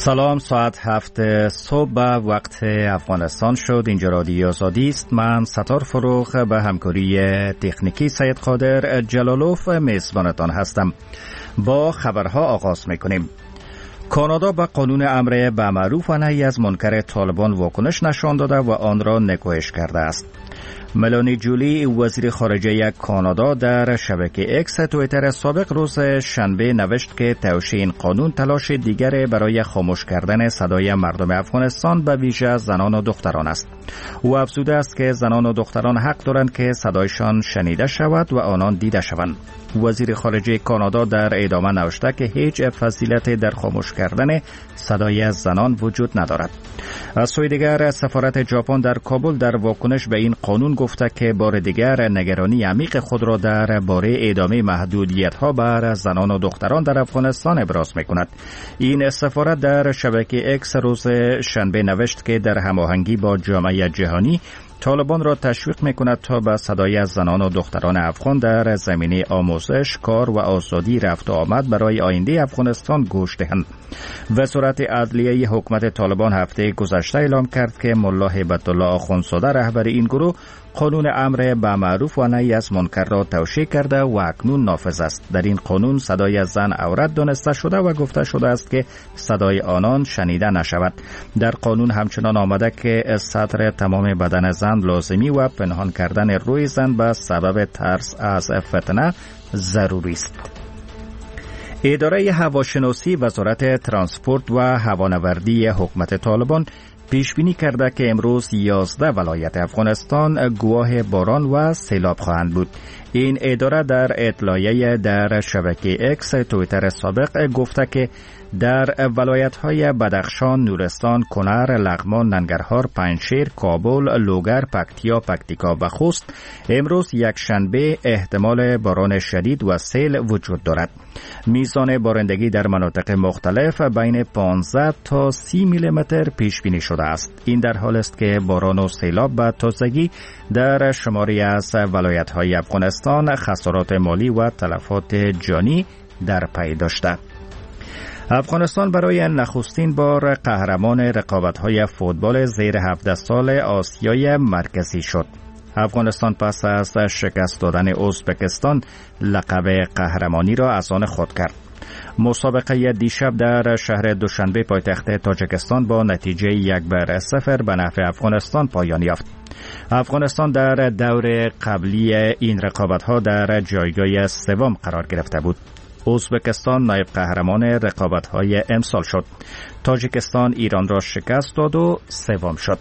سلام، ساعت 7 صبح به وقت افغانستان شد. اینجا رادیو آزادی است. من ستار فروخ به همکاری تکنیکی سید قادر جلالوف میزبانتان هستم. با خبرها آغاز میکنیم. کانادا به قانون امر به معروف و نهی از منکر طالبان واکنش نشان داده و آن را نکوهش کرده است. ملانی جولی وزیر خارجه کانادا در شبکه اکس توییتر سابق روز شنبه نوشت که توشیح این قانون تلاش دیگر برای خاموش کردن صدای مردم افغانستان به ویژه زنان و دختران است. او افزوده است که زنان و دختران حق دارند که صدایشان شنیده شود و آنان دیده شوند. وزیر خارجه کانادا در ادامه نوشته که هیچ فضیلتی در خاموش کردن صدای زنان وجود ندارد. از سوی دیگر سفارت ژاپن در کابل در واکنش به این قانون گفته که بار دیگر نگرانی عمیق خود را درباره ادامه محدودیت‌ها بر زنان و دختران در افغانستان ابراز می‌کند. این سفارت در شبکه اکس روز شنبه نوشت که در هماهنگی با جامعه جهانی طالبان را تشویق می‌کند تا به صدای زنان و دختران افغان در زمینه آموزش، کار و آزادی رفت و آمد برای آینده افغانستان گوش دهند. وزارت عدلیه حکومت طالبان هفته گذشته اعلام کرد که ملا هیبت الله آخوندزاده رهبر این گروه قانون امر به معروف و نهی از منکر را توشیح کرده و اکنون نافذ است. در این قانون صدای زن عورت دانسته شده و گفته شده است که صدای آنان شنیده نشود. در قانون همچنان آمده که ستر تمام بدن زن لازمی و پنهان کردن روی زن به سبب ترس از فتنه ضروری است. اداره هواشناسی وزارت ترانسپورت و هوانوردی حکومت طالبان پیش بینی کرده که امروز 11 ولایت افغانستان گواه باران و سیلاب خواهند بود. این اداره در اطلاعیه در شبکه اکس توییتر سابق گفته که در ولایت‌های بدخشان، نورستان، کنر، لغمان، ننگرهار، پنجشیر، کابل، لوگر، پکتیا، پکتیکا و خوست امروز یکشنبه احتمال باران شدید و سیل وجود دارد. میزان بارندگی در مناطق مختلف بین 15 تا 30 میلیمتر پیش بینی شده است. این در حال است که باران و سیلاب به تازگی در شماری از ولایت‌های افغانستان خسارات مالی و تلفات جانی در پی داشته. افغانستان برای نخستین بار قهرمان رقابت‌های فوتبال زیر 17 سال آسیای مرکزی شد. افغانستان پس از شکست دادن ازبکستان لقب قهرمانی را از آن خود کرد. مسابقه دیشب در شهر دوشنبه پایتخت تاجیکستان با نتیجه 1-0 به نفع افغانستان پایان یافت. افغانستان در دور قبلی این رقابت‌ها در جایگاه سوم قرار گرفته بود. ازبکستان نایب قهرمان رقابت‌های امسال شد. تاجیکستان ایران را شکست داد و سوم شد.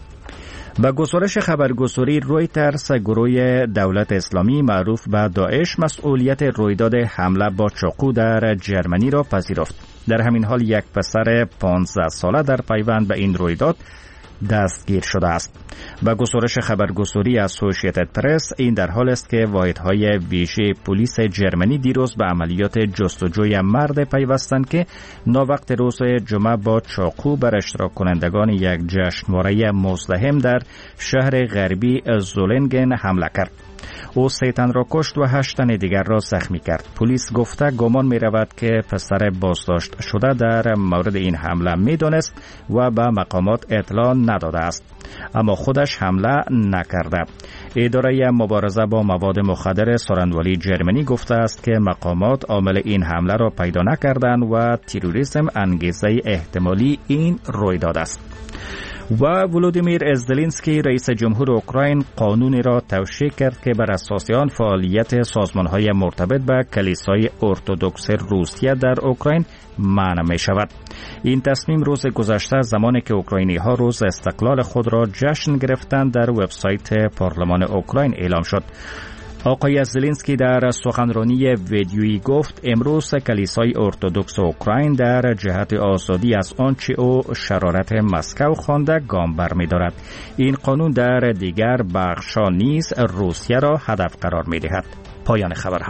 به گزارش خبرگزاری رویترز، گروه دولت اسلامی معروف به داعش مسئولیت رویداد حمله با چاقو در جرمنی را پذیرفت. در همین حال یک پسر 15 ساله در پیوند به این رویداد دستگیر شده است. با گزارش خبرگزاری اسوسییتد پرس، این در حال است که واحدهای ویژه پلیس جرمنی دیروز به عملیات جستجوی مرد پیوستند که ناوقت روز جمعه با چاقو بر اشتراک کنندگان یک جشنواره مزدحم در شهر غربی زولنگن حمله کرد. او 3 تن را کشت و 8 تن دیگر را زخمی کرد. پلیس گفته گمان می رود که پسر بازداشت شده در مورد این حمله می دانست و به مقامات اطلاع نداده است، اما خودش حمله نکرده. اداره مبارزه با مواد مخدر سارندوالی جرمنی گفته است که مقامات عامل این حمله را پیدا نکردند و تروریسم انگیزه احتمالی این رویداد است. و ولودیمیر زلنسکی رئیس جمهور اوکراین قانونی را توشیح کرد که بر اساس آن فعالیت سازمان‌های مرتبط به کلیسای ارتدوکس روسیه در اوکراین منع می شود. این تصمیم روز گذشته زمانی که اوکراینی‌ها روز استقلال خود را جشن گرفتند در وبسایت پارلمان اوکراین اعلام شد. آقای زلنسکی در سخنرانی ویدیویی گفت امروز کلیسای ارتدوکس اوکراین در جهت آزادی از آنچه او شرارت مسکو خوانده گام برمی‌دارد. این قانون در دیگر بخش‌ها نیز روسیه را هدف قرار می‌دهد. پایان خبرها.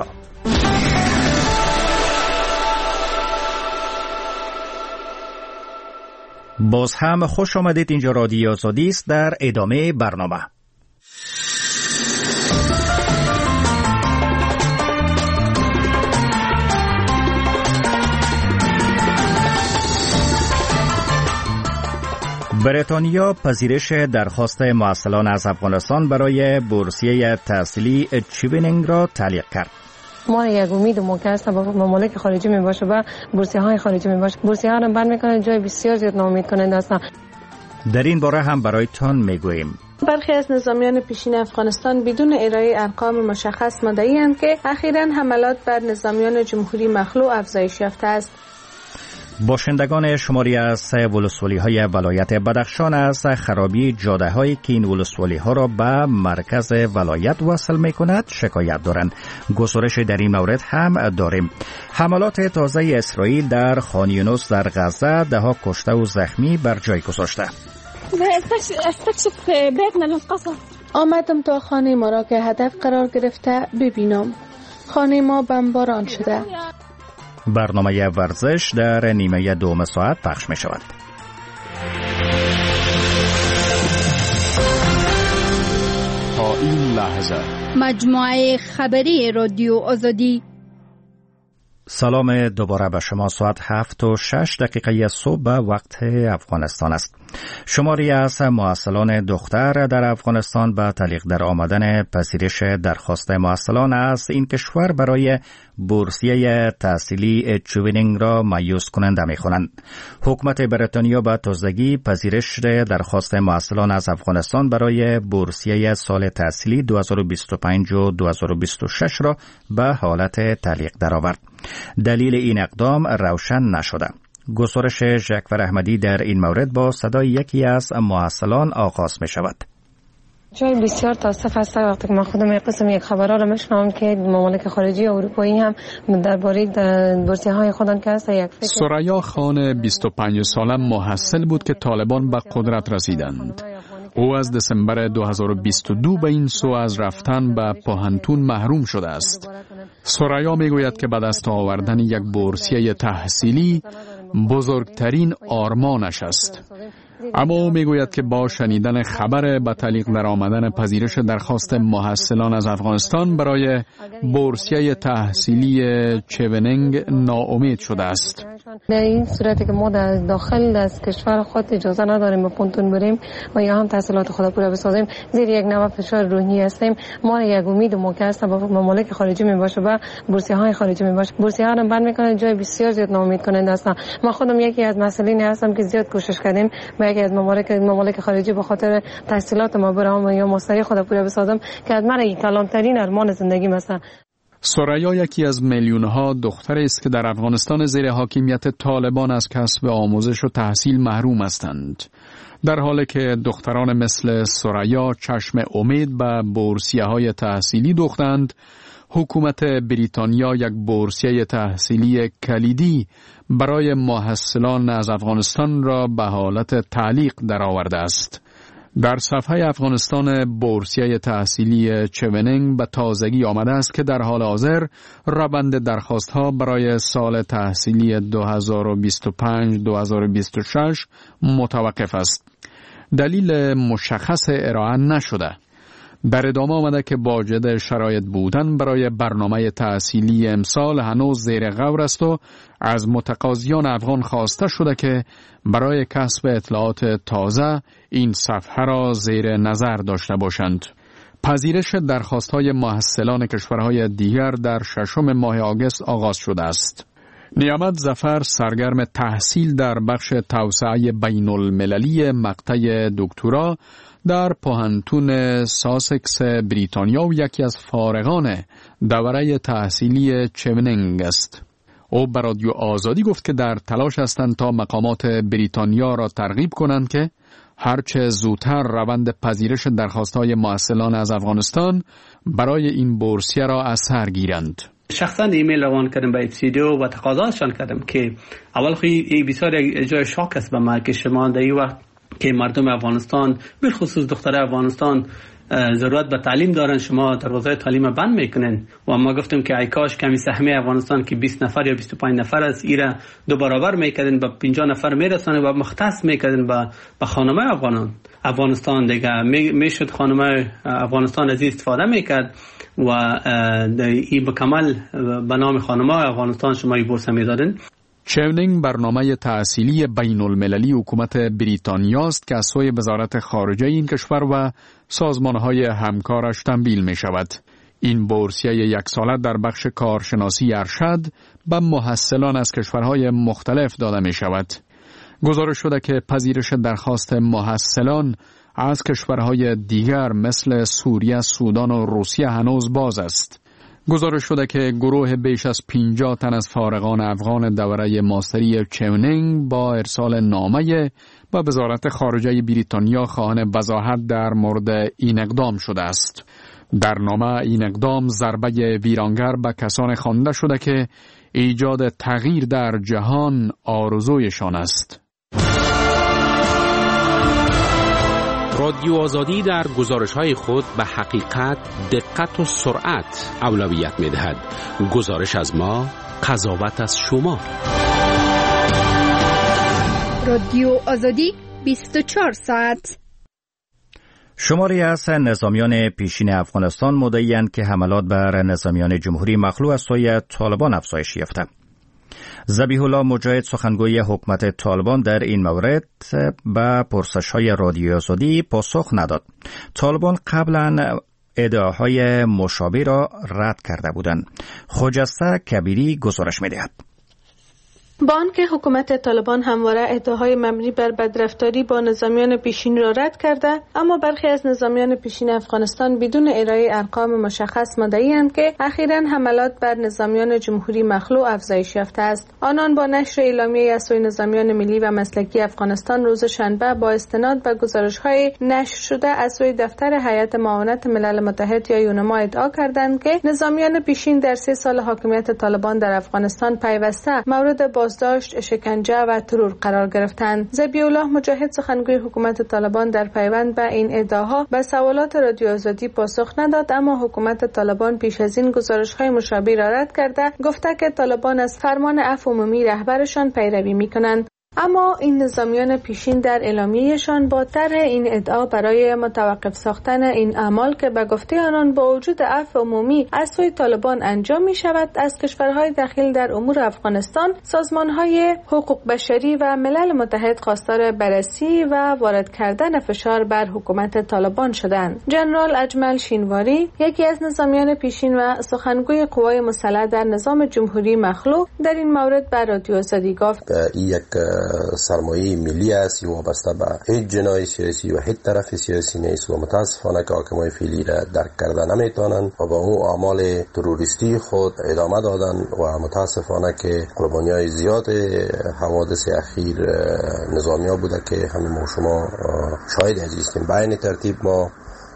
باز هم خوش آمدید. اینجا رادیو آزادی است. در ادامه برنامه بریتانیا پذیرش درخواست معسلان از افغانستان برای بورسیه تحصیلی چیونینگ را تعلیق کرد. ما یک امید موقع با ممالک خارجی می باشه و بورسیه های خارجی می باشه. بورسیه ها را بند میکنه، جای بسیار زیاد ناامید کننده است. در این باره هم برایتان میگوییم. برخی از نظامیان پیشین افغانستان بدون ارائه ارقام مشخص مدعی اند که اخیراً حملات بر نظامیان جمهوری مخلوع افزایش یافته است. باشندگان شماری از ولسوالی های ولایت بدخشان از خرابی جاده هایی که این ولسوالی ها را به مرکز ولایت وصل می کند شکایت دارند. گزارش در این مورد هم داریم. حملات تازه اسرائیل در خان یونس در غزه دهها کشته و زخمی بر جای گذاشته. آمدم تا خانه ما را که هدف قرار گرفته ببینم. خانه ما بمباران شده. برنامه ورزش در نیمه دوم ساعت پخش می شود. تا این لحظه مجموعه خبری رادیو آزادی. سلام دوباره به شما. ساعت 7:06 صبح وقت افغانستان است. شماری از معسلان دختر در افغانستان به تعلیق در آمدن پذیرش درخواست معسلان از این کشور برای بورسیه تحصیلی چیونینگ را مایوس کننده می خوانند. حکومت بریتانیا به تازگی پذیرش درخواست معسلان از افغانستان برای بورسیه سال تحصیلی 2025 و 2026 را به حالت تعلیق درآورد. دلیل این اقدام روشن نشده. گزارش ژکور احمدی در این مورد با صدای یکی از معسلان آغاز می شود. جای بسیار تاسف است وقتی که من خودم یک قسم یک خبرها را میشنوم که ممالک خارجی اروپایی هم درباره بورسیه های خودان که است یک فکر. ثریا خان 25 ساله محصل بود که طالبان به قدرت رسیدند. او از دسامبر 2022 به این سو از رفتن به پوهنتون محروم شده است. ثریا میگوید که به دست آوردن یک بورسیه تحصیلی بزرگترین آرمانش است. اما او میگوید که با شنیدن خبر به تعلیق در آمدن پذیرش درخواست محصلان از افغانستان برای بورسیه تحصیلی چیونینگ ناامید شده است. در این صورتی که ما در داخل از کشور خود اجازه نداریم به پونتون بریم و یا هم تحصیلات خود پورا بسازیم، زیر یک نوع فشار روحی هستیم. ما یک امید موقع است با ممالک خارجی می باشه و بورسیه های خارجی می باشه. بورسیه ها رو بند میکنه، جای بسیار زیاد ناامید کننده است. ما خودم یکی از مسئولین هستم که زیاد کوشش کردیم با یکی از ممالک خارجی به خاطر تحصیلات ما برام یا مستری خود پورا بسازم که از من کلانترین ارمان زندگی است. ثریا یکی از میلیون‌ها دختر است که در افغانستان زیر حاکمیت طالبان از کسب آموزش و تحصیل محروم هستند. در حالی که دختران مثل ثریا چشم امید به بورسیه‌های تحصیلی دوختند، حکومت بریتانیا یک بورسیه تحصیلی کلیدی برای محصلان از افغانستان را به حالت تعلیق درآورده است. در صفحه افغانستان بورسیه تحصیلی چیونینگ به تازگی آمده است که در حال حاضر روند درخواست‌ها برای سال تحصیلی 2025-2026 متوقف است. دلیل مشخص ارائه نشده. در ادامه آمده که واجد شرایط بودن برای برنامه تحصیلی امسال هنوز زیر غور است و از متقاضیان افغان خواسته شده که برای کسب اطلاعات تازه این صفحه را زیر نظر داشته باشند. پذیرش درخواست‌های محصلان کشورهای دیگر در 6 ماه آگوست آغاز شده است. نیامد ظفر سرگرم تحصیل در بخش توسعه بین المللی مقطع دکترا در پوهنتون ساسکس بریتانیا و یکی از فارغان دوره تحصیلی چیونینگ است. او به رادیو آزادی گفت که در تلاش هستند تا مقامات بریتانیا را ترغیب کنند که هرچه زودتر روند پذیرش درخواست‌های محصلان از افغانستان برای این بورسیه را از سر گیرند. شخصا ایمیل روان کردم به ابسیدیو و تقاضاشان کردم که اول خیلی بسیار جای شاک است به ما که شما در این وقت که مردم افغانستان بالخصوص دختر افغانستان ضرورت به تعلیم دارن شما دروازه تعلیم بند میکنن و ما گفتم که ای کاش کمی سهمیه افغانستان که 20 نفر یا 25 نفر است ایره 2 برابر میکردن به 50 نفر میرسونه و مختص میکردن به خانمای افغانستان دیگه میشد خانمای افغانستان از استفاده میکرد و این به کمال به نام خانمای افغانستان شما این بورس میدادن. چونینگ برنامه تحصیلی بین المللی حکومت بریتانیا است که از سوی وزارت خارجه این کشور و سازمانهای همکارش تمویل می شود. این بورسیه 1 ساله در بخش کارشناسی ارشد به محصلان از کشورهای مختلف داده می شود. گزارش شده که پذیرش درخواست محصلان از کشورهای دیگر مثل سوریه، سودان و روسیه هنوز باز است. گزارش شده که گروه بیش از 50 تن از فارغان افغان دوره ماستری چونینگ با ارسال نامه به وزارت خارجه بریتانیا خواهان وضاحت در مورد این اقدام شده است. در نامه این اقدام ضربه ویرانگر به کسان خوانده شده که ایجاد تغییر در جهان آرزویشان است. رادیو آزادی در گزارش‌های خود به حقیقت، دقت و سرعت اولویت می‌دهد. گزارش از ما، قضاوت از شما. رادیو آزادی 24 ساعت. شماری از نظامیان پیشین افغانستان مدعی‌اند که حملات بر نظامیان جمهوری مخلوع از سوی طالبان افزایش یافته. ذبیح الله مجاهد سخنگوی حکومت طالبان در این مورد به پرسش‌های رادیو آزادی پاسخ نداد. طالبان قبلا ادعاهای مشابه را رد کرده بودند. خجسته کبیری گزارش می‌دهد. با آنکه حکومت طالبان همواره ادعاهای مبنی بر بدرفتاری با نظامیان پیشین را رد کرده، اما برخی از نظامیان پیشین افغانستان بدون ارائه ارقام مشخص مدعی‌اند که اخیراً حملات بر نظامیان جمهوری مخلوع افزایش یافته است. آنان با نشر اعلامیه از سوی نظامیان ملی و مسلکی افغانستان روز شنبه با استناد به گزارش‌های نشر شده از سوی دفتر هیئت معاونت ملل متحد یا یونما ادعا کردند که نظامیان پیشین در 3 سال حاکمیت طالبان در افغانستان پیوسته مورد بازداشت، شکنجه و ترور قرار گرفتند. ذبیح الله مجاهد سخنگوی حکومت طالبان در پیوند به این ادعاها به سوالات رادیو آزادی پاسخ نداد، اما حکومت طالبان پیش از این گزارش‌های مشابه را رد کرده گفته که طالبان از فرمان عفو عمومی رهبرشان پیروی می‌کنند. اما این نظامیان پیشین در اعلامیه‌شان با طرح این ادعا برای متوقف ساختن این اعمال که به گفته آنان با وجود عفو عمومی از سوی طالبان انجام می شود، از کشورهای دخیل در امور افغانستان، سازمانهای حقوق بشری و ملل متحد خواستار بررسی و وارد کردن فشار بر حکومت طالبان شدند. جنرال اجمل شینواری، یکی از نظامیان پیشین و سخنگوی قوای مسلح در نظام جمهوری مخلوع، در این مورد به رادیو آزادی گفت: سرمایه ملی است یا وابسته به هیچ جناح سیاسی و هیچ طرف سیاسی نیست و متاسفانه که حاکمای فعلی را درک کرده نمیتونن و با اون اعمال تروریستی خود ادامه دادن و متاسفانه که قربانیای زیاد حوادث اخیر نظامی‌ها بوده که همه ما شما شاهد هستیم. به این ترتیب ما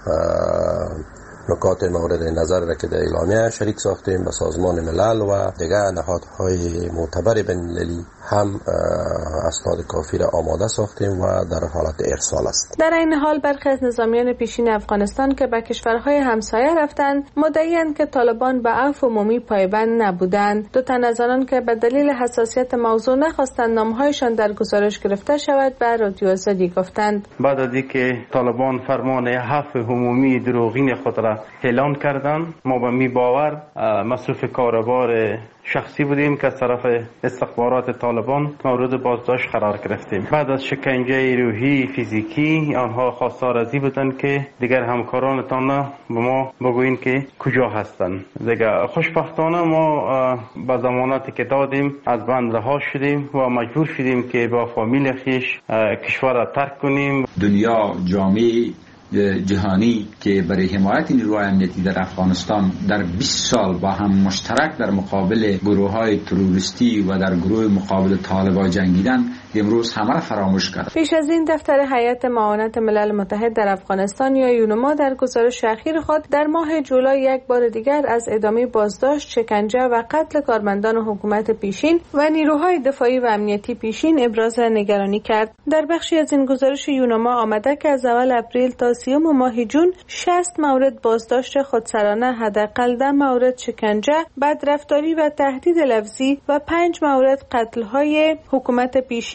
نکات مورد نظر را که در اعلامیه شریک ساختیم به سازمان ملل و دیگر نهادهای معتبر بین‌المللی هم اسناد کافی را آماده ساختیم و در حالت ارسال است. در این حال برخی از نظامیان پیشین افغانستان که به کشورهای همسایه رفتند مدعی‌اند که طالبان به عفو عمومی پایبند نبودند. 2 تن از آنان که به دلیل حساسیت موضوع نخواستند نامهایشان در گزارش گرفته شود به رادیو آزادی گفتند: بعد از اینکه طالبان فرمان عفو عمومی دروغین خود را اعلان کردند، ما به می باور مصروف کاربار شخصی بودیم که از طرف استخبارات طالبان مورد بازداشت قرار گرفتیم. بعد از شکنجه روحی فیزیکی آنها خواستار از این بودند که دیگر همکارانتان به ما بگویین که کجا هستند. دیگر خوشبختانه ما با ضمانتی که دادیم از بند رها شدیم و مجبور شدیم که با فامیل خویش کشور را ترک کنیم. دنیا، جامعه جهانی که برای حمایت نیروهای امنیتی در افغانستان در 20 سال با هم مشترک در مقابل گروه‌های تروریستی و در گروه مقابل طالبان جنگیدن، امروز همه را فراموش کرد. پیش از این دفتر هیئت معاونت ملل متحد در افغانستان یا یونما در گزارش اخیر خود در ماه جولای یک بار دیگر از ادامه بازداشت، شکنجه و قتل کارمندان حکومت پیشین و نیروهای دفاعی و امنیتی پیشین ابراز نگرانی کرد. در بخشی از این گزارش یونما آمده که از اول اپریل تا 30 ماه جون 60 مورد بازداشت خودسرانه، حداقل 10 مورد شکنجه، بدرفتاری و تهدید لفظی و 5 مورد قتل‌های حکومت پیشین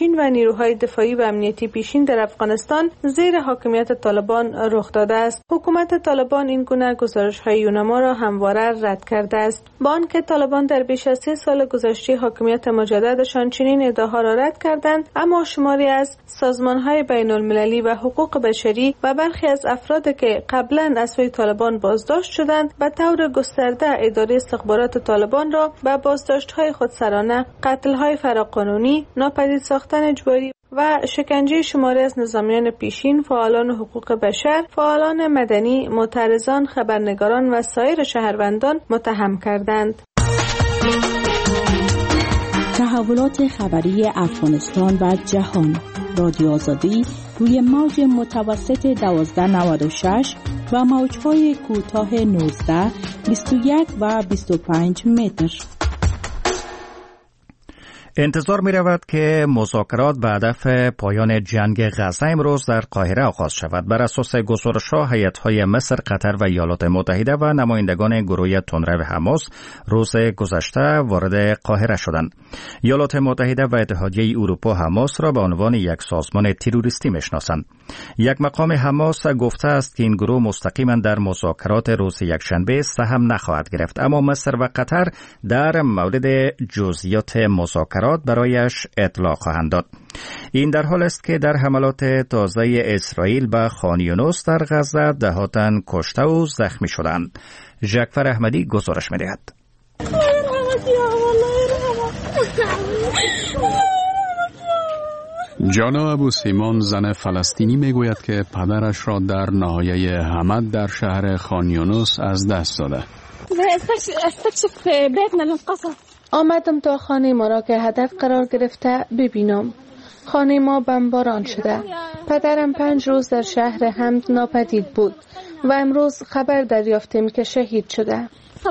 پیشین و نیروهای دفاعی و امنیتی پیشین در افغانستان زیر حاکمیت طالبان رخ داده است. حکومت طالبان این گونه گزارش‌های یونما را همواره رد کرده است. با آنکه طالبان در بیش از 3 سال گذشته حاکمیت مجددشان چنین ادعاها را رد کردند، اما شماری از سازمان‌های بین‌المللی و حقوق بشری و برخی از افراد که قبلا از سوی طالبان بازداشت شدند به طور گسترده اداره استخبارات طالبان را به بازداشت‌های خودسرانه، قتل‌های فراقانونی، ناپدید ساختن اجباری و شکنجه شماری از نظامیان پیشین، فعالان حقوق بشر، فعالان مدنی، معترضان، خبرنگاران و سایر شهروندان متهم کردند. تحولات خبری افغانستان و جهان. رادیو آزادی روی موج متوسط 1296 و موج‌های کوتاه 19، 21 و 25 متر. انتظار می رود که مذاکرات به هدف پایان جنگ غزه امروز در قاهره آغاز شود. بر اساس گزارش‌ها هیئت‌های مصر، قطر و ایالات متحده و نمایندگان گروه تندرو حماس روز گذشته وارد قاهره شدند. ایالات متحده و اتحادیه اروپا حماس را به عنوان یک سازمان تروریستی می‌شناسند. یک مقام حماس گفته است که این گروه مستقیما در مذاکرات روز یکشنبه سهم نخواهد گرفت، اما مصر و قطر در مورد جزئیات مذاکرات برایش اطلاع خواهند داد. این در حال است که در حملات تازه اسرائیل به خان یونس در غزه دهاتن کشته و زخمی شدند. جعفر احمدی گزارش می‌دهد. جانا ابو سیمان، زن فلسطینی، میگوید که پدرش را در نهایه حمد در شهر خان یونس از دست داده. آمدم تا خانه ما را که هدف قرار گرفته ببینم. خانه ما بمباران شده. پدرم 5 روز در شهر حمد ناپدید بود و امروز خبر دریافتیم که شهید شده.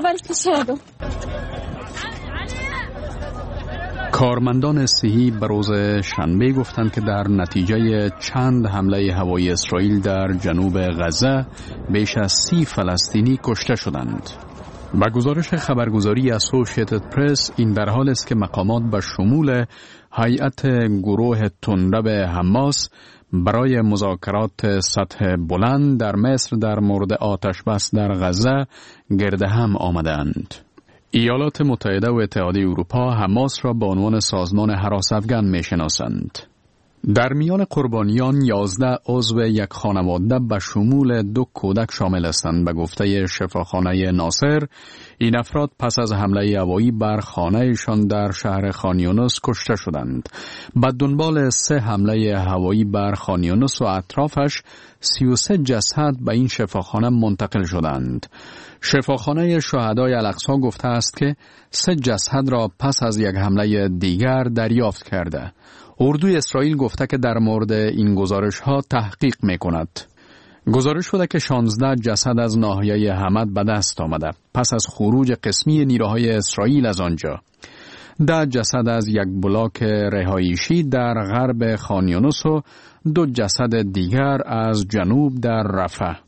کارمندان صحی به روز شنبه گفتند که در نتیجه چند حمله هوایی اسرائیل در جنوب غزه بیش از 30 فلسطینی کشته شدند. با گزارش خبرگزاری اسوسییتد پرس، این در حال است که مقامات به شمول هیئت گروه تندرو حماس برای مذاکرات سطح بلند در مصر در مورد آتش بس در غزه گرد هم آمدند. ایالات متحده و اتحادیه اروپا حماس را به عنوان سازمان هراس‌افکن می‌شناسند. در میان قربانیان 11 عضو یک خانواده به شمول 2 کودک شامل هستند. به گفته شفاخانه ناصر، این افراد پس از حمله هوایی بر خانه‌شان در شهر خان یونس کشته شدند. به دنبال 3 حمله هوایی بر خان یونس و اطرافش 33 جسد به این شفاخانه منتقل شدند. شفاخانه شهدای الاقصی گفته است که 3 جسد را پس از یک حمله دیگر دریافت کرده. اردوی اسرائیل گفته که در مورد این گزارش ها تحقیق می کند. گزارش شده که 16 جسد از ناحیه حمد به دست آمده پس از خروج قسمی نیروهای اسرائیل از آنجا. 10 جسد از یک بلاک رهایشی در غرب خان یونس و 2 جسد دیگر از جنوب در رفح.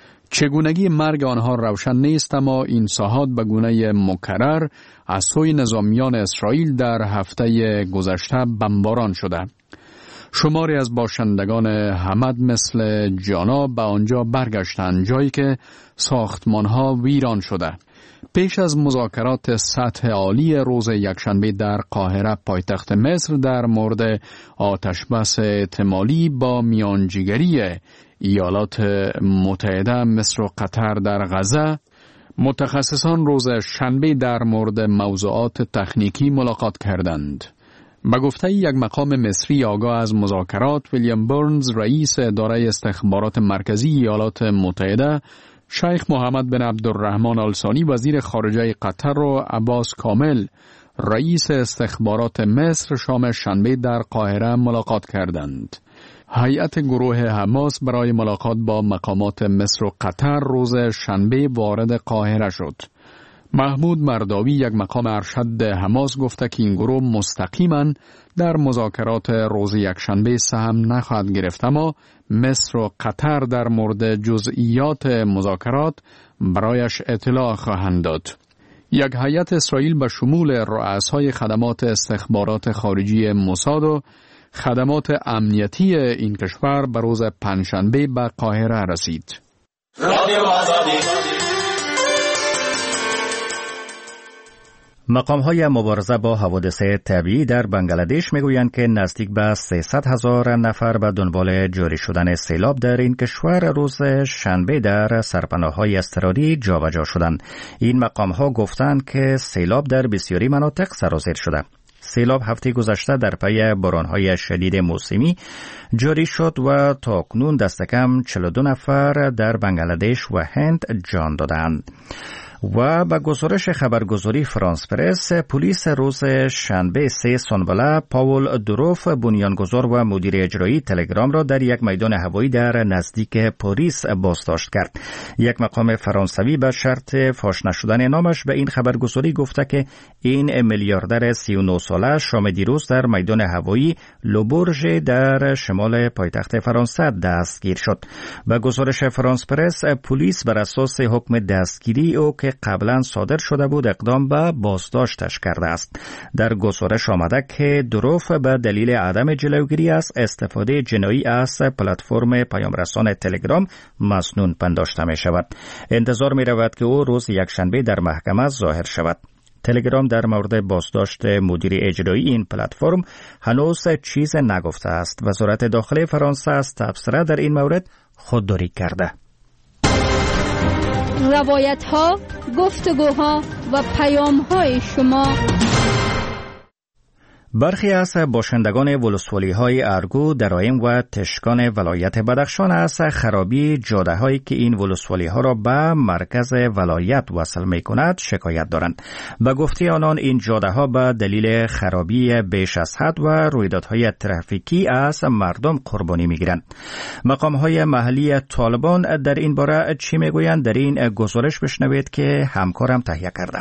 چگونگی مرگ آنها روشن نیست، اما این ساحات به گونه مکرر از سوی نظامیان اسرائیل در هفته گذشته بمباران شده. شماری از باشندگان حمد مثل جانا به آنجا برگشتند، جایی که ساختمانها ویران شده. پیش از مذاکرات سطح عالی روز یکشنبه در قاهره پایتخت مصر در مورد آتشبس احتمالی با میانجیگری ایالات متحده، مصر و قطر در غزه، متخصصان روز شنبه در مورد موضوعات تکنیکی ملاقات کردند. به گفته یک مقام مصری آگاه از مذاکرات، ویلیام برنز، رئیس اداره استخبارات مرکزی ایالات متحده، شیخ محمد بن عبدالرحمن آل ثانی وزیر خارجه قطر و عباس کامل رئیس استخبارات مصر شام شنبه در قاهره ملاقات کردند. هیئت گروه حماس برای ملاقات با مقامات مصر و قطر روز شنبه وارد قاهره شد. محمود مرداوی، یک مقام ارشد حماس، گفته که این گروه مستقیما در مذاکرات روز یکشنبه سهم نخواهد گرفت، اما مصر و قطر در مورد جزئیات مذاکرات برایش اطلاع خواهند داد. یک هیئت اسرائیل به شمول رؤسای خدمات استخبارات خارجی موساد و خدمات امنیتی این کشور به روز پنجشنبه به قاهره رسید. مقام‌های مبارزه با حوادث طبیعی در بنگلادش میگویند که نزدیک به 300,000 نفر به دنبال جاری شدن سیلاب در این کشور روز شنبه در سرپناه‌های اضطراری جابجا شدند. این مقام‌ها گفتند که سیلاب در بسیاری مناطق سرازیر شده. سیلاب هفته گذشته در پی باران‌های شدید موسمی جاری شد و تاکنون دست کم 42 نفر در بنگلادش و هند جان دادند. و با گزارش خبرگزاری فرانس پرس، پلیس روز شنبه 3 سانبله پاول دروف، بنیانگذار و مدیر اجرایی تلگرام را در یک میدان هوایی در نزدیک پاریس بازداشت کرد. یک مقام فرانسوی به شرط فاش نشدن نامش به این خبرگزاری گفته که این میلیاردر 39 ساله شام دیروز در میدان هوایی لوبورژ در شمال پایتخت فرانسه دستگیر شد. با گزارش فرانس پرس، پلیس بر اساس حکم دستگیری او که قبلا صادر شده بود اقدام به بازداشتش کرده است. در گزارش آمده که دروف به دلیل عدم جلوگیری از استفاده جنایی از پلتفرم پیامرسان تلگرام مسنون پنداشته می شود. انتظار می رود که او روز یکشنبه در محکمه ظاهر شود. تلگرام در مورد بازداشت مدیر اجرایی این پلتفرم هنوز چیز نگفته است. وزارت داخلی فرانسه از تبصره در این مورد خودداری کرده. روایت ها، گفتگوها و پیام های شما. برخی از باشندگان ولسوالی های ارگو، درایم و تشکان ولایت بدخشان از خرابی جاده هایی که این ولسوالی ها را به مرکز ولایت وصل می کند شکایت دارند. به گفته آنان این جاده ها به دلیل خرابی بیش از حد و رویدادهای ترافیکی از مردم قربانی می گیرند. مقام های محلی طالبان در این باره چی می گویند؟ در این گزارش بشنوید که همکارم تهیه کرده.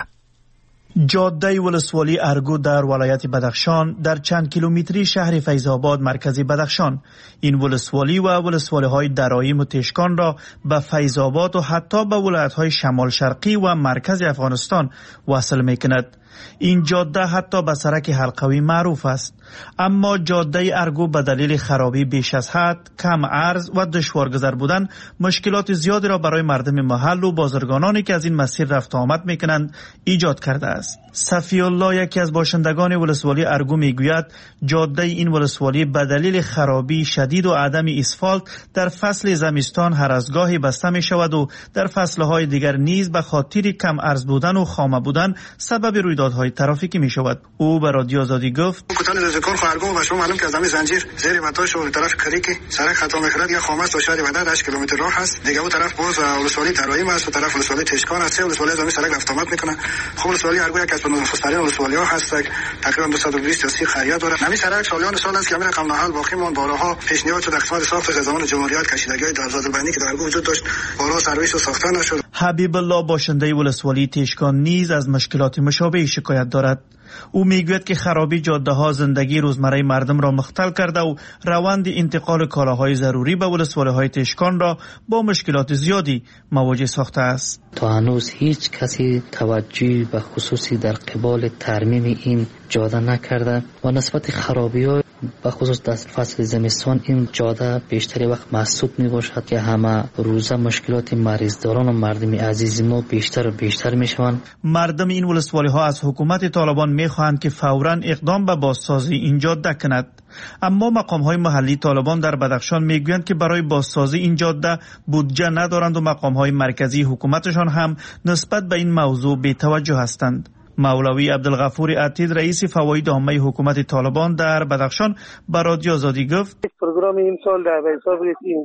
جاده ولسوالی ارگو در ولایت بدخشان در چند کیلومتری شهر فیض‌آباد مرکز بدخشان، این ولسوالی و ولسوالی های درایم و تشکان را به فیض‌آباد و حتی به ولایت های شمال شرقی و مرکز افغانستان وصل می کند. این جاده حتی به سرک حلقوی معروف است، اما جاده ارگو به دلیل خرابی بیش از حد، کم عرض و دشوارگذر بودن مشکلات زیادی را برای مردم محل و بازرگانانی که از این مسیر رفت آمد میکنند ایجاد کرده است. صفی الله، یکی از باشندگان ولسوالی ارگو، میگوید جاده این ولسوالی به دلیل خرابی شدید و عدم اسفالت در فصل زمستان هر از گاهی بسته می شود و در فصلهای دیگر نیز به خاطر کم عرض بودن و خامه بودن سبب رویدادهای ترافیکی می شود. او به رادیو آزادی گفت: کتان ذکر خارگو و شما معلوم که از زمین زنجیر زیر متاش و طرف کریکی سرک خطا می‌خورد یا خامه است و شهر بعد 8 کیلومتر راه است. دیگه اون طرف باز ولسوالی درایم است و طرف ولسوالی تشکان است. ولسوالی زمین سرک رفت آمد میکنه. خب ولسوالی ارگو یک از نفوذترین ولسوالی ها هست، تقریبا 220 تا 30 خیاط داره. همین سرک سالیان سال است که همین رقم نهال باقی مون بارها پیشنهاد شد قسمت ساختش از زمان جمهوریت کشیدگی در آزاد البینی که در ارگو وجود داشت بارها سرویس و ساخته نشد. حبیب الله، باشنده ولسوالی تشکان، نیز از مشکلات مشابه شکایت دارد. او میگوید که خرابی جاده ها زندگی روزمره مردم را مختل کرده و روند انتقال کالاهای ضروری به ولسوالی های تشکان را با مشکلات زیادی مواجه ساخته است. تا هنوز هیچ کسی توجهی به خصوصی در قبال ترمیم این جاده نکرده و نسبت خرابی ها به خصوص در فصل زمستان این جاده بیشتری وقت مسدود می باشد که همه روزه مشکلات مریضداران و مردم عزیز ما بیشتر و بیشتر می شوند. مردم این ولسوالی ها از حکومت طالبان می خواهند که فوراً اقدام به بازسازی این جاده کند، اما مقام های محلی طالبان در بدخشان می گویند که برای بازسازی این جاده بودجه ندارند و مقام های مرکزی حکومتشان هم نسبت به این موضوع بی‌توجه هستند. مولوی عبدالغفور عتید، رئیس فواید عامه حکومت طالبان در بدخشان، به رادیو آزادی گفت: پروگرام این سال در حساب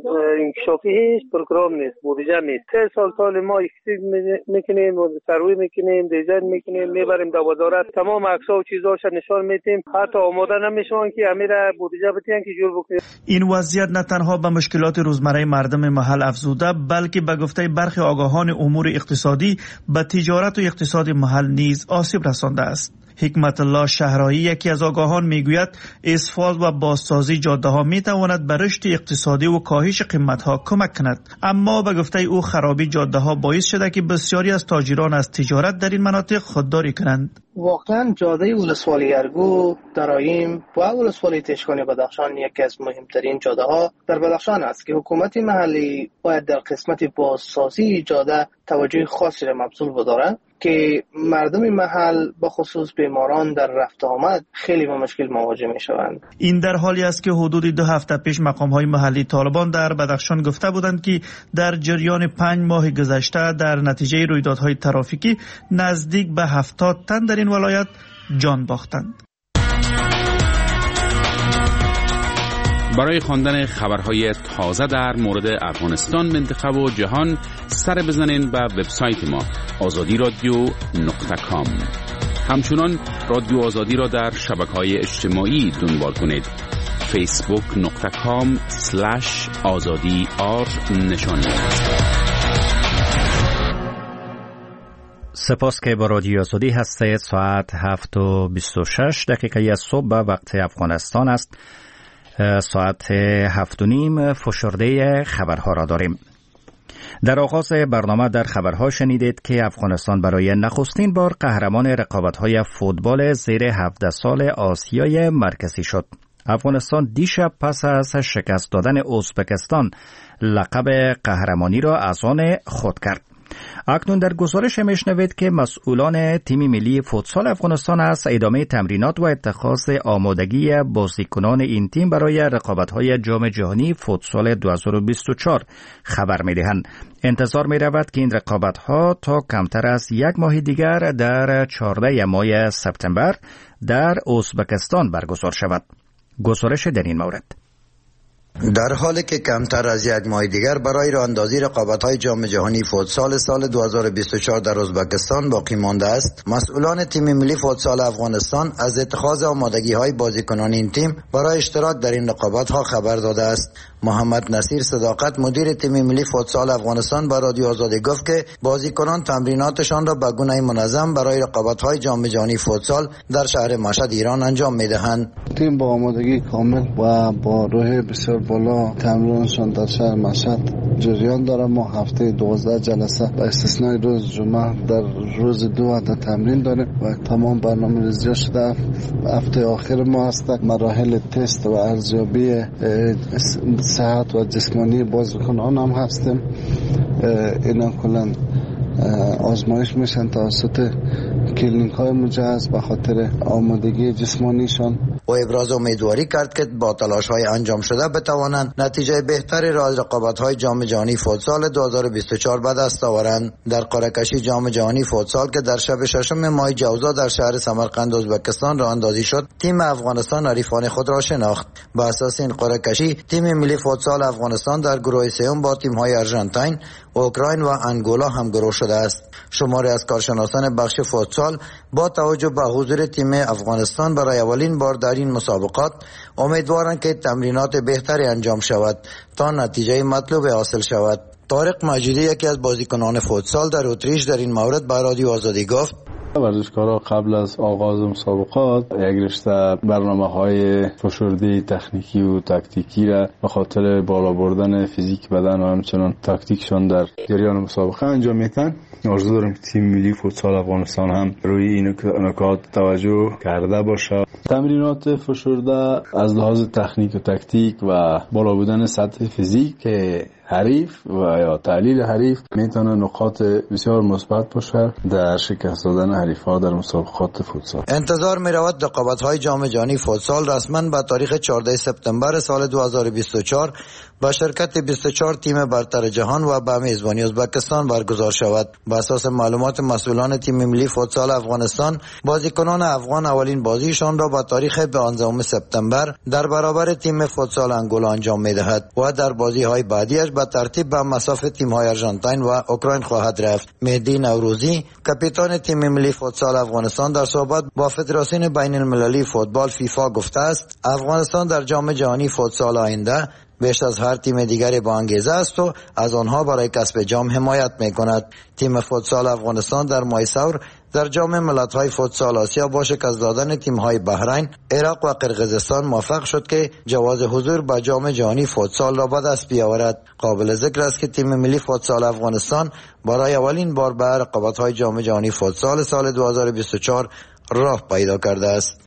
انکشافی هیچ پروگرام نیست، بودجه نیست. 3 سال ما اکسید میکنیم، سروی میکنیم، دیزاین میکنیم، میبریم در وزارت، تمام عکس‌ها و چیزاش نشان میدیم، حتی آماده نمیشون که امیر بودجه بتین که جور بکنیم. این وضعیت نه تنها به مشکلات روزمره مردم محل افزوده، بلکه به گفته برخی آگاهان امور اقتصادی به تجارت و اقتصاد محل نیز آسیب رسانده است. حکمت الله شهرایی، یکی از آگاهان، میگوید اسفالت و بازسازی جاده ها میتواند به رشد اقتصادی و کاهش قیمت ها کمک کند، اما به گفته او خرابی جاده ها باعث شده که بسیاری از تاجران از تجارت در این مناطق خودداری کنند. واقعا جاده ولسوالی ارگو، درایم و ولسوالی تشکان بدخشان یکی از مهمترین جاده ها در بدخشان است که حکومت محلی باید در قسمت بازسازی جاده توجه خاصی را مبذول بدارد که مردم محل به خصوص بیماران در رفت آمد خیلی با مشکل مواجه می شوند. این در حالی است که حدود 2 هفته پیش مقام های محلی طالبان در بدخشان گفته بودند که در جریان 5 ماه گذشته در نتیجه رویدادهای ترافیکی نزدیک به 70 تن در این ولایت جان باختند. برای خواندن خبرهای تازه در مورد افغانستان، منطقه و جهان سر بزنین به وبسایت ما azadi.radio.com. همچنان رادیو آزادی را در شبکه‌های اجتماعی دنبال کنید. facebook.com/azadi_r نشانی. سپاس که با رادیو آزادی هستید. ساعت 7:26 از صبح وقت افغانستان است. ساعت 7:30 فشرده خبرها را داریم. در آغاز برنامه در خبرها شنیدید که افغانستان برای نخستین بار قهرمان رقابت‌های فوتبال زیر 17 سال آسیای مرکزی شد. افغانستان دیشب پس از شکست دادن ازبکستان لقب قهرمانی را از آن خود کرد. اکنون در گزارش میشنوید که مسئولان تیم ملی فوتسال افغانستان از ادامه تمرینات و اتخاذ آمادگی بازیکنان این تیم برای رقابت‌های جام جهانی فوتسال 2024 خبر می‌دهند. انتظار می‌رود که این رقابت‌ها تا کمتر از 1 ماه دیگر در 14 ماه سپتامبر در ازبکستان برگزار شود. گزارش در این مورد: در حالی که کمتر از 1 ماه دیگر برای راه اندازی رقابت‌های جام جهانی فوتسال سال 2024 در ازبکستان باقی مانده است، مسئولان تیم ملی فوتسال افغانستان از اتخاذ آمادگی‌های بازیکنان این تیم برای اشتراک در این رقابت‌ها خبر داده است. محمد نصیر صداقت، مدیر تیم ملی فوتسال افغانستان، با رادیو آزادی گفت که بازیکنان تمریناتشان را به گونه منظم برای رقابت‌های جام جهانی فوتسال در شهر مشهد ایران انجام می‌دهند. تیم با آمادگی کامل و با روح بسیار بالا تمرینشان در شهر مشهد جریان داره. ما هفته 12 جلسه با استثنای روز جمعه در روز 2 عدد تمرین داریم و تمام برنامه ریزی شده. هفته آخر ما هست مراحل تست و ارزیابی صحت و جسمانی بازیکنان هم هستیم. اینا کلا آزمایش میشن توسط کلینیک های مجهز به خاطر آمادگی جسمانیشان. و ابراز امیدواری کرد که با تلاش های انجام شده بتوانند نتیجه بهتری را از رقابت های جام جهانی فوتسال 2024 به دست آورند. در قرعه کشی جام جهانی فوتسال که در شب 6 ماه جوزا در شهر سمرقند ازبکستان راه اندازی شد، تیم افغانستان حریفان خود را شناخت. با اساس این قرعه کشی تیم ملی فوتسال افغانستان در گروه سوم با تیم های آرژانتین، اوکراین و انگولا هم گروه شده است. شماری از کارشناسان بخش فوتسال با توجه به حضور تیم افغانستان برای اولین بار در این مسابقات امیدوارند که تمرینات بهتری انجام شود تا نتیجه مطلوب حاصل شود. طارق مجیدی، یکی از بازیکنان فوتسال در اتریش، در این مورد به رادیو آزادی گفت: ورزشکارا قبل از آغاز مسابقات یک رشته برنامه‌های فشرده تکنیکی و تاکتیکی را به خاطر بالا بردن فیزیک بدن و همچنان تاکتیکشان در جریان مسابقه انجام میدن. آرزو دارم که تیم ملی فوتسال افغانستان هم روی این نکات توجه کرده باشه. تمرینات فشرده از لحاظ تکنیک و تاکتیک و بالا بودن سطح فیزیک که حریف و یا تحلیل حریف میتونه نقاط بسیار مثبت باشه در شکست دادن حریف‌ها در مسابقات فوتسال. انتظار می‌رود رقابت‌های جام جهانی فوتسال رسما به تاریخ 14 سپتامبر سال 2024 با شرکت 24 تیم برتر جهان و به میزبانی ازبکستان برگزار شود. با اساس معلومات مسئولان تیم ملی فوتسال افغانستان، بازیکنان افغان اولین بازیشان را با تاریخ 15 سپتامبر در برابر تیم فوتسال انگولا انجام می‌دهد و در بازی‌های بعدیش به ترتیب به مصاف تیم‌های آرژانتین و اوکراین خواهد رفت. مهدی نوروزی، کاپیتان تیم ملی فوتسال افغانستان، در صحبت با فدراسیون بین‌المللی فوتبال فیفا گفته است: افغانستان در جام جهانی فوتسال آینده بیش از هر تیم دیگری با انگیزه است و از آنها برای کسب جام حمایت می‌کند. تیم فوتسال افغانستان در ماه سور در جام ملت‌های فوتسال آسیا با شکست دادن تیم‌های بحرین، عراق و قرقیزستان موفق شد که جواز حضور به جام جهانی فوتسال را به دست بیاورد. قابل ذکر است که تیم ملی فوتسال افغانستان برای اولین بار به رقابت‌های جام جهانی فوتسال سال 2024 راه پیدا کرده است.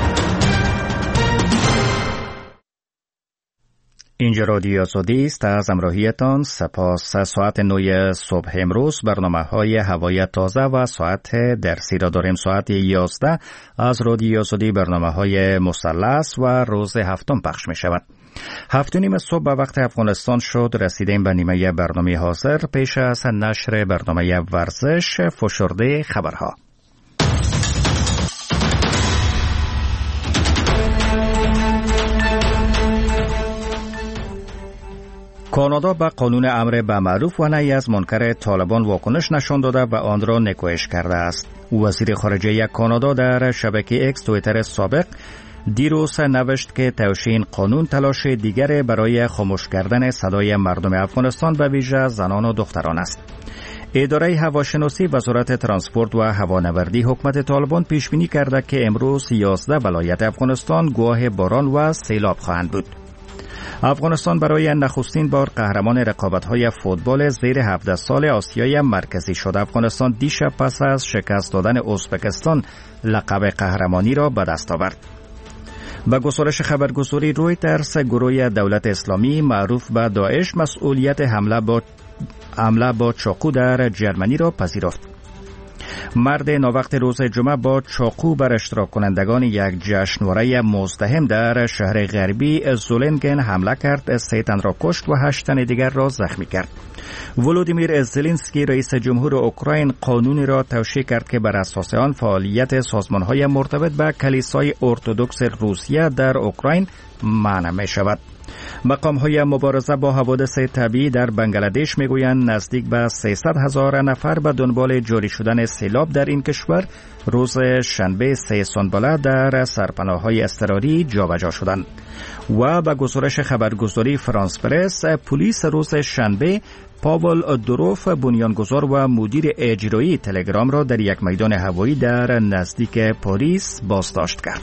اینجا رادیو آزادی است. از همراهیتان سپاس. ساعت 9 صبح امروز برنامه‌های هوای تازه و ساعت درسی را داریم. ساعت 11 از رادیو آزادی برنامه‌های مثلث و روز هفتم پخش می شود. 7:30 صبح به وقت افغانستان شد. رسیدیم به نیمه برنامه حاضر. پیش از نشر برنامه ورزش فشرده خبرها. کانادا به قانون امر به معروف و نهی از منکر طالبان واکنش نشان داده و آن را نکوهش کرده است. وزیر خارجه کانادا در شبکه اکس توییتر سابق دیروز نوشت که توشیح قانون تلاش دیگر برای خاموش کردن صدای مردم افغانستان به ویژه زنان و دختران است. اداره هواشناسی وزارت ترانسپورت و هوانوردی حکومت طالبان پیش بینی کرده که امروز 11 ولایت افغانستان گواه باران و سیلاب خواهند بود. افغانستان برای نخستین بار قهرمان رقابت‌های فوتبال زیر 17 سال آسیای مرکزی شد. افغانستان دیشب پس از شکست دادن ازبکستان لقب قهرمانی را به دست آورد. با گزارش خبرگزاری رویترز، گروه دولت اسلامی معروف به داعش مسئولیت حمله با چاقو در جرمنی را پذیرفت. مرد ناوقت روز جمعه با چاقو بر اشتراک کنندگان یک جشنواره مزدحم در شهر غربی زولنگن حمله کرد. 3 تن را کشت و 8 تن دیگر را زخمی کرد. ولودیمیر زلنسکی رئیس جمهور اوکراین قانونی را توشیح کرد که بر اساس آن فعالیت سازمان‌های مرتبط به کلیسای ارتدوکس روسیه در اوکراین منع می شود. مقام‌های مبارزه با حوادث طبیعی در بنگلادش میگویند نزدیک به 300,000 نفر به دنبال جاری شدن سیلاب در این کشور روز شنبه 3 سنبله در سرپناه‌های اضطراری جابجا شدند. و به گزارش خبرگزاری فرانس پرس، پلیس روز شنبه پاول دروف بنیانگذار و مدیر اجرایی تلگرام را در یک میدان هوایی در نزدیک پاریس بازداشت کرد.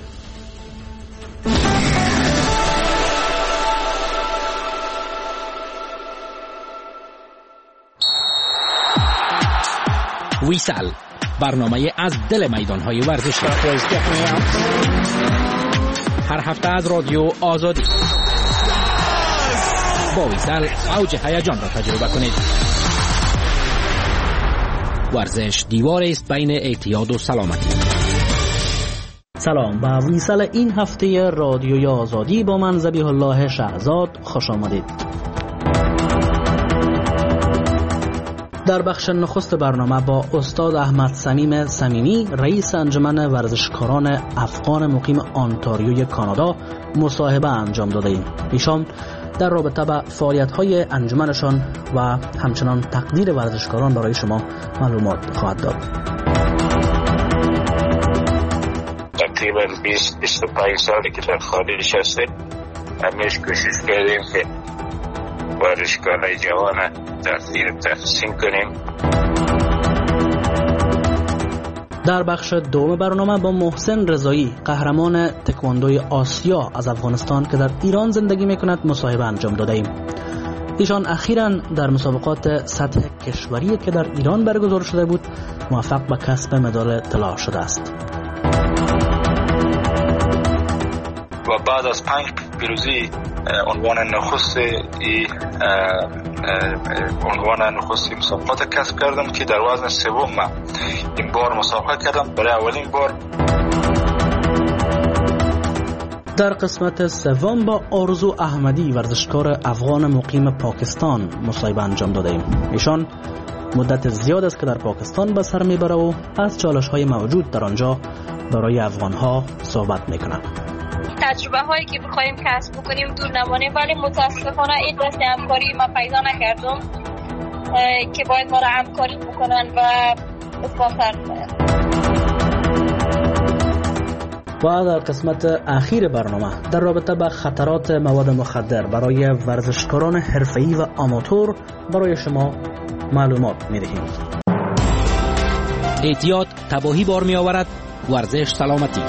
ویسل، برنامه از دل میدان‌های ورزشی. هر هفته از رادیو آزادی. با ویسل اوج هیجان را تجربه کنید. ورزش دیواری است بین اعتیاد و سلامتی. سلام، به ویسل این هفته رادیوی آزادی با من ذبیح الله شهزاد خوش آمدید. در بخش نخست برنامه با استاد احمد صمیم صمیمی، رئیس انجمن ورزشکاران افغان مقیم آنتاریوی کانادا، مصاحبه انجام داده ایم. ایشان در رابطه با فعالیت‌های انجمنشان و همچنان تقدیر ورزشکاران برای شما معلومات خواهد داد. تقریبا 20-25 سالی که در خارج هستیم، همیشه کوشش کردیم که ورزشکاران جوان تحسین کنیم. در بخش دوم برنامه با محسن رضایی، قهرمان تکواندوی آسیا از افغانستان که در ایران زندگی میکند، مصاحبه انجام داده ایم. ایشان اخیراً در مسابقات سطح کشوری که در ایران برگزار شده بود موفق به کسب مدال طلا شده است. و بعد از 5 پیروزی عنوان نخست مسابقات کسب کردم که در وزن سوم این بار مسابقه کردم برای اولین بار. در قسمت سوم با آرزو احمدی، ورزشکار افغان مقیم پاکستان، مصاحبه انجام داده ایم. ایشان مدت زیاد است که در پاکستان به سر میبره و از چالش‌های موجود در آنجا برای افغان‌ها صحبت میکنند. تجربه هایی که بخوایم کسب بکنیم دور نمانه، ولی متاسفانه این دست همکاری ما پیدا نکردم که باید ما را همکاری بکنن و بسپاسر. و در قسمت اخیر برنامه در رابطه با خطرات مواد مخدر برای ورزشکاران حرفه‌ای و آماتور برای شما معلومات می‌دهیم. اعتیاد تباهی بار می‌آورد، ورزش سلامتی.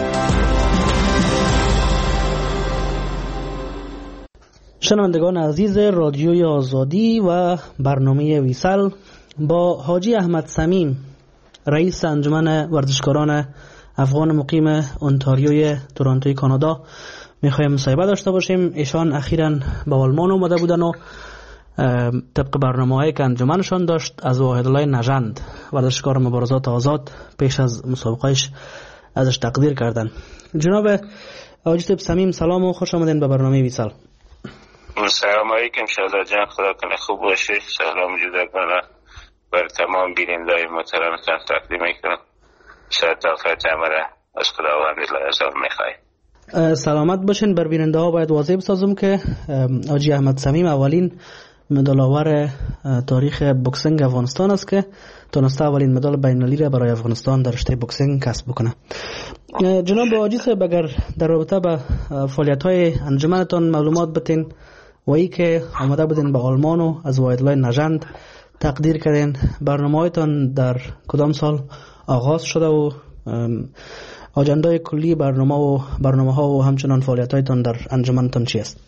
شنوندگان عزیز رادیوی آزادی و برنامه ویسل، با حاجی احمد صمیم، رئیس انجمن ورزشکاران افغان مقیم اونتاریوی تورنتوی کانادا میخوایم مصاحبه داشته باشیم. ایشان اخیراً به آلمان اومده بودن و طبق برنامه‌هایی که انجمنشان داشت از واحدالله نژند ورزشکار مبارزات آزاد پیش از مسابقهش ازش تقدیر کردن. جناب حاجی صاحب صمیم سلام و خوش آمدین به برنامه ویسال. سلام علیکم شادر جان، خدا کنه خوب باشی. سلام جداگانه بر تمام بیننده‌های محترمتان تقدیم میکنم. شرطافت عمله از خداوند لعظم میخوای. سلامت باشین. بر بیننده ها باید واضح بسازم که حاجی احمد صمیم اولین مدال آور تاریخ بوکسینگ افغانستان است که تونسته اولین مدال بین‌المللی را برای افغانستان در رشته بوکسینگ کسب بکنه. جناب حاجی صاحب اگر در رابطه با فعالیت‌های انجمنتان معلومات بتین و ای که آمده بودین به آلمان و از واحدالله نژند تقدیر کردین، برنامه‌هایتان در کدام سال آغاز شده و آجندای کلی برنامه‌ها و همچنان فعالیت‌هایتان در انجمنتان چی است؟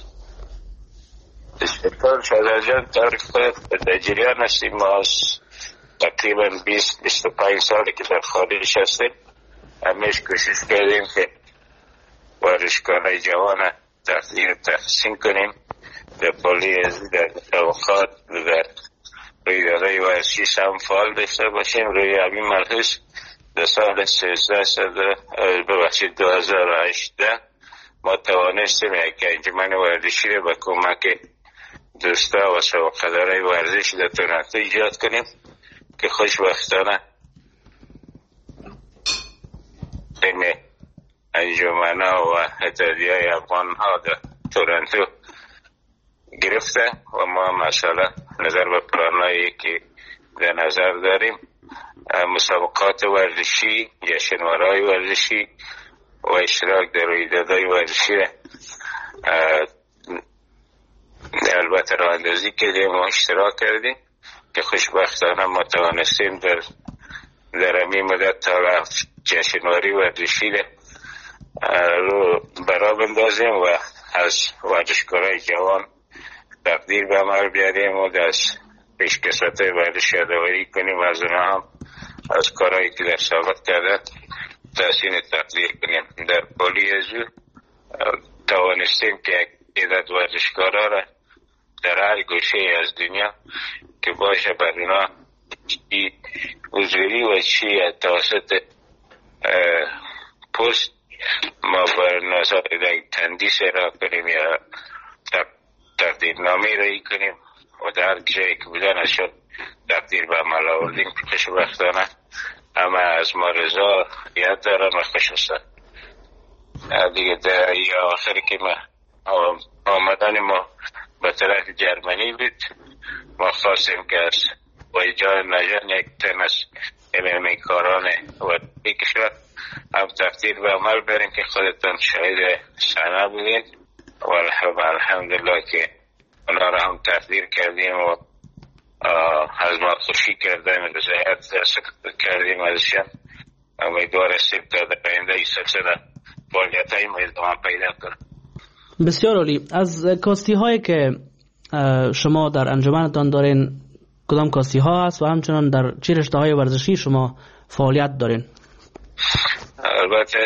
شکر شادر جان، تعریف خود در جریان هستیم. ما تقریبا 20-25 سالی که در خارج هستیم. همیشه کوشش کردیم که ورزشکارای جوان تحسین کنیم در پالیز، در مسابقات، در رویدادهای ورزشی هم فعال داشته باشیم. روی همین ملحوظ در سال 2018 ما توانستیم یک انجمن ورزشی را به کمک دوستا و سابقه‌دارای ورزش در تورنتو ایجاد کنیم که خوشبختانه بین انجمن‌ها و اتحادیه‌های افغان‌ها در تورنتو گرفته و ما مثلا نظر به پلانایی که در نظر داریم مسابقات ورزشی، جشنواره‌های ورزشی و اشتراک در رویدادهای ورزشی البته راه اندازی کردیم و اشتراک کردیم که خوشبختانه ما توانستیم در همین مدت تا جشنواره ورزشی رو برا بندازیم و از ورزشکارای جوان تقدیر به عمل بیاریم و از پیشکسوت ورزش یادآوری کنیم، از اونها هم از کارهایی که در سابق کردن تحسین تقدیر کنیم. در پالیزو توانستیم که یک عدد ورزشکارا را در هر گوشه از دنیا که باشه بر اینا چی حضوری و چی توسط پست ما بر نظر تندیس را کنیم یا تقدیرنامه را کنیم و در هر جایی که بودن ازشون تقدیر به عمل آوردیم. خوشبختانه همه از ما رضا یاد دارن و خوش هستن. دیگه در آخری که ما آمدن ما به طرف جرمنی بود، ما خواستیم که از ویجای نژند یک تن از کاران و کشور هم تقدیر به عمل بریم که خودتان شاهد صحنه بودین و الحمدلله که اونا را هم تقدیر کردیم و از ما خوشی کردیم و رضایت کردیم ازشان. امیدوار هستیم تا در آینده سلسله فعالیت‌های ما ادامه پیدا کنه. بسیار عالی. از کاستی هایی که شما در انجمنتان دارین کدام کاستی ها هست و همچنان در چه رشته های ورزشی شما فعالیت دارین؟ البته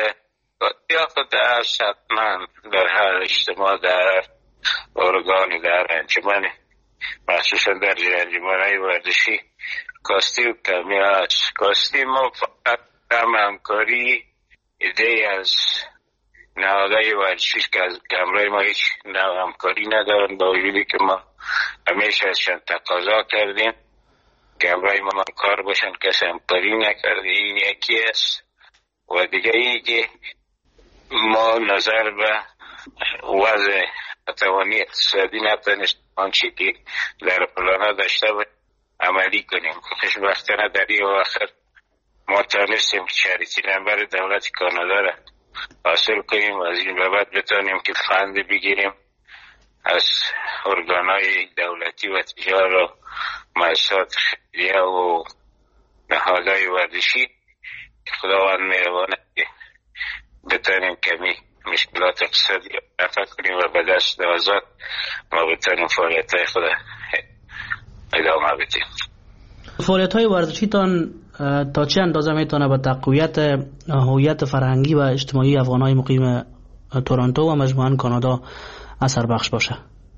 یا خود هست حتما در هر اجتماع، در ارگانی، در انجمن، مخصوصا در انجمن های ورزشی کاستی و کمی هست. کاستی ما فقط همکاری ایده از نهادهای ورزشی که از همراه ما هیچ همکاری ندارن، با وجودی که ما همیشه ازشان تقاضا کردیم که همراه ما کار باشن، کسی همکاری نکرده. این یکی است. و دیگه ای که ما نظر به وضع توانی اقتصادی نتونست آنچه که در پلانا داشته بود عملی کنیم. خوشبختانه در این آخر ما تونستیم چریتی نمبر دولت کانادا را حاصل کنیم، از این به بعد بتانیم که فند بگیریم از ارگانهای دولتی و تجار و مؤسسات خیریه و نهادهای ورزشی که خداوند مهربانه بتانیم کمی مشکلات اقتصادی رفع کنیم و به دست آزاد ما بتانیم فعالیت‌های خود ادامه بدیم. فعالیت‌های ورزشی تان تا چه اندازه میتونه به تقویت هویت فرهنگی و اجتماعی افغانای مقیم تورنتو و مجموعاً کانادا اثر بخش باشه؟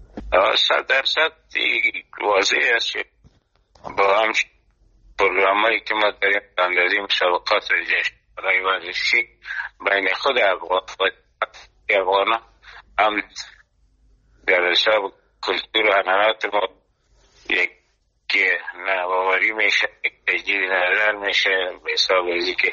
100% واضح است که با هم پروگرامایی که ما داریم اندازی مسابقات برای ورزشی بین خود افغان هم در حساب کلتور و عنعنات ما یک نوآوری میشه، یک تجدید نظر میشه به حساب ازی که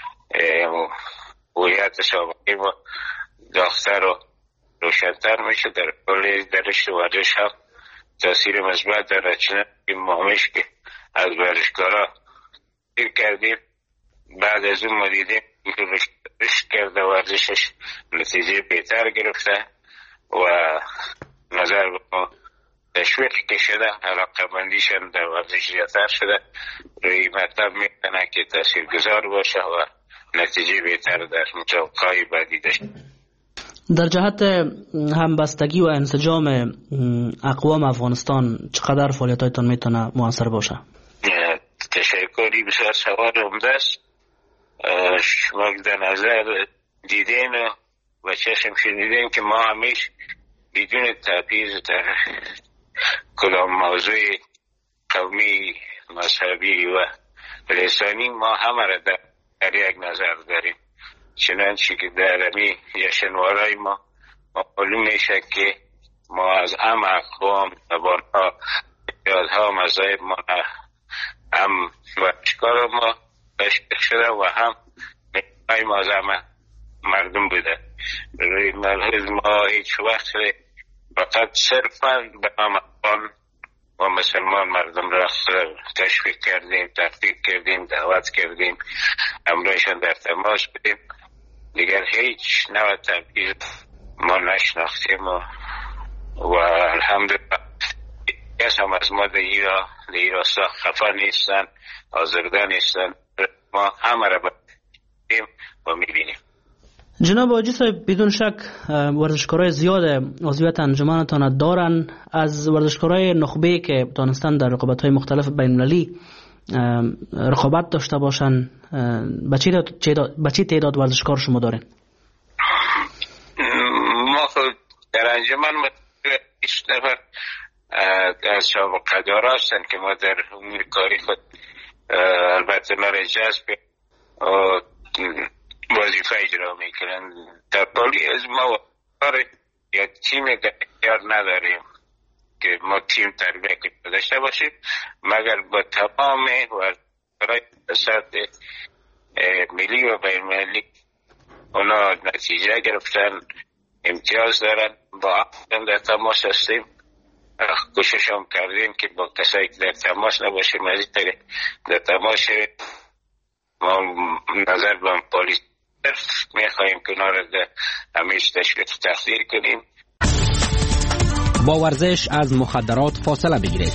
هویت سابقی ما داغ‌تر و روشن‌تر میشه. در کل درشت ورزش هم تاثیر مثبت داره، چنانکه ماهمش که از ورزشکارا دیر کردیم، بعد از اون ما دیدیم که رشد کرده ورزشش نتیجه بهتر گرفته و نظر به ما تشویق که شده، علاقه‌مندیشان در ورزش زیادتر شده، روی مطلب میکنه که تاثیر گذار باشه و نتیجه بهتر در مسابقه‌های بعدی داشته. در جهت همبستگی و انسجام اقوام افغانستان چقدر فعالیتایتان میتونه موثر باشه؟ تشکری بسیار سوال عمده است. شما در نظر دیدین و چشم شنیدین که ما همیشه بدون تبعیض در کدام موضوع قومی، مذهبی و لسانی ما همه را در یک نظر داریم. چنانچه که در امی جشنواره‌های ما معلوم میشه که ما از هم اقوام، زبان‌ها، یادها، مذاهب ما هم ورزشکار ما تشکیل شده و هم نگاه ما از همه مردم بوده. روی ملحوظ ما هیچ وقت فقط صرفا به هم افغان و مسلمان مردم را تشویق کردیم، تحقیق کردیم، دعوت کردیم، همراهشان در تماس بودیم. دیگر هیچ نوع تبعیض ما نشناختیم و الحمدلله کس هم از ما در ایراستا خفا نیستن، آزرده نیستن. ما همه را بودیم و میبینیم. جناب حاجی صاحب، بدون شک ورزشکارای زیاد عضویت انجمنتان دارن. از ورزشکارای نخبه که تانستن در رقابت‌های مختلف بین‌المللی رقابت داشته باشن، به چه تعداد ورزشکار شما دارین؟ ما خود در انجمن 20 نفر از سابقه دارا هستن که ما در امور کاری خود البته ما جذب وظیفه اجرا میکنن. در کلی از ما یا تیم اختیار نداریم که ما تیم تربیه که داشته باشیم، مگر با تمام ورزشکارای سطح ملی و بین ملی اونا نتیجه گرفتن، امتیاز دارن. با هم در تماس هستیم، کوشش هم کردیم که با کسایی که در تماس نباشیم از این طریق در تماس ما نظر به پلیس میخواییم که اونا را همیشه تشویق تحقیر کنیم. با ورزش از مخدرات فاصله بگیرید.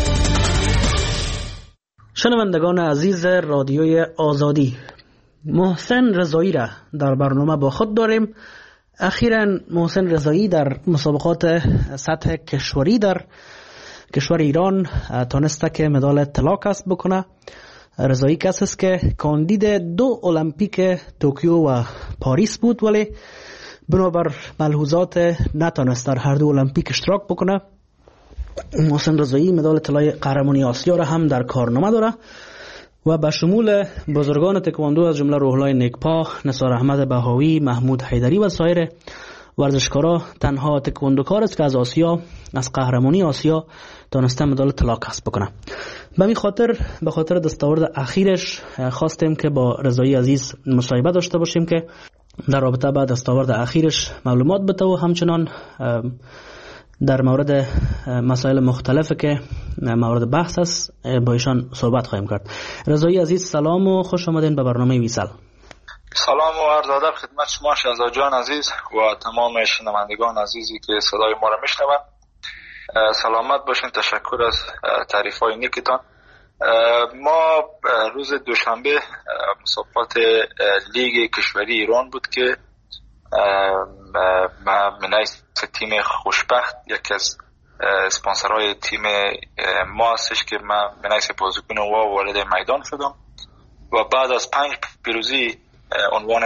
شنوندگان عزیز رادیوی آزادی، محسن رضایی را در برنامه با خود داریم. اخیراً محسن رضایی در مسابقات سطح کشوری در کشور ایران تانسته که مدال طلا کسب بکنه. رضایی کسی است که کاندید 2 المپیک توکیو و پاریس بود، ولی بنابر ملحوظات نتانست در هر 2 المپیک اشتراک بکنه. محسن رضایی مدال طلای قهرمانی آسیا را هم در کارنامه داره و به شمول بزرگان تکواندو از جمله روح‌الله نیکپا، نثار احمد بهاوی، محمود حیدری و سایر ورزشکارا تنها تکواندوکار است که از آسیا، از قهرمانی آسیا تانسته مدال طلا کسب بکنه. به خاطر دستاورد اخیرش خواستیم که با رضایی عزیز مصاحبه داشته باشیم که در رابطه با دستاورد اخیرش معلومات بده و همچنان در مورد مسائل مختلفی که مورد بحث است با ایشان صحبت خواهیم کرد. رضایی عزیز سلام و خوش آمدین به برنامه ویسل. سلام و عرض ادب خدمت شما شهزاد جان عزیز و تمام شنوندگان عزیزی که صدای ما را میشنوند. سلامت باشین. تشکر از تعریف‌های نیکتان. ما روز دوشنبه مسابقات لیگ کشوری ایران بود که منیس تیم خوشبخت یکی از اسپانسرهای تیم ما هستش که من منیس بازیکن و وارد میدان شدم و بعد از 5 پیروزی عنوان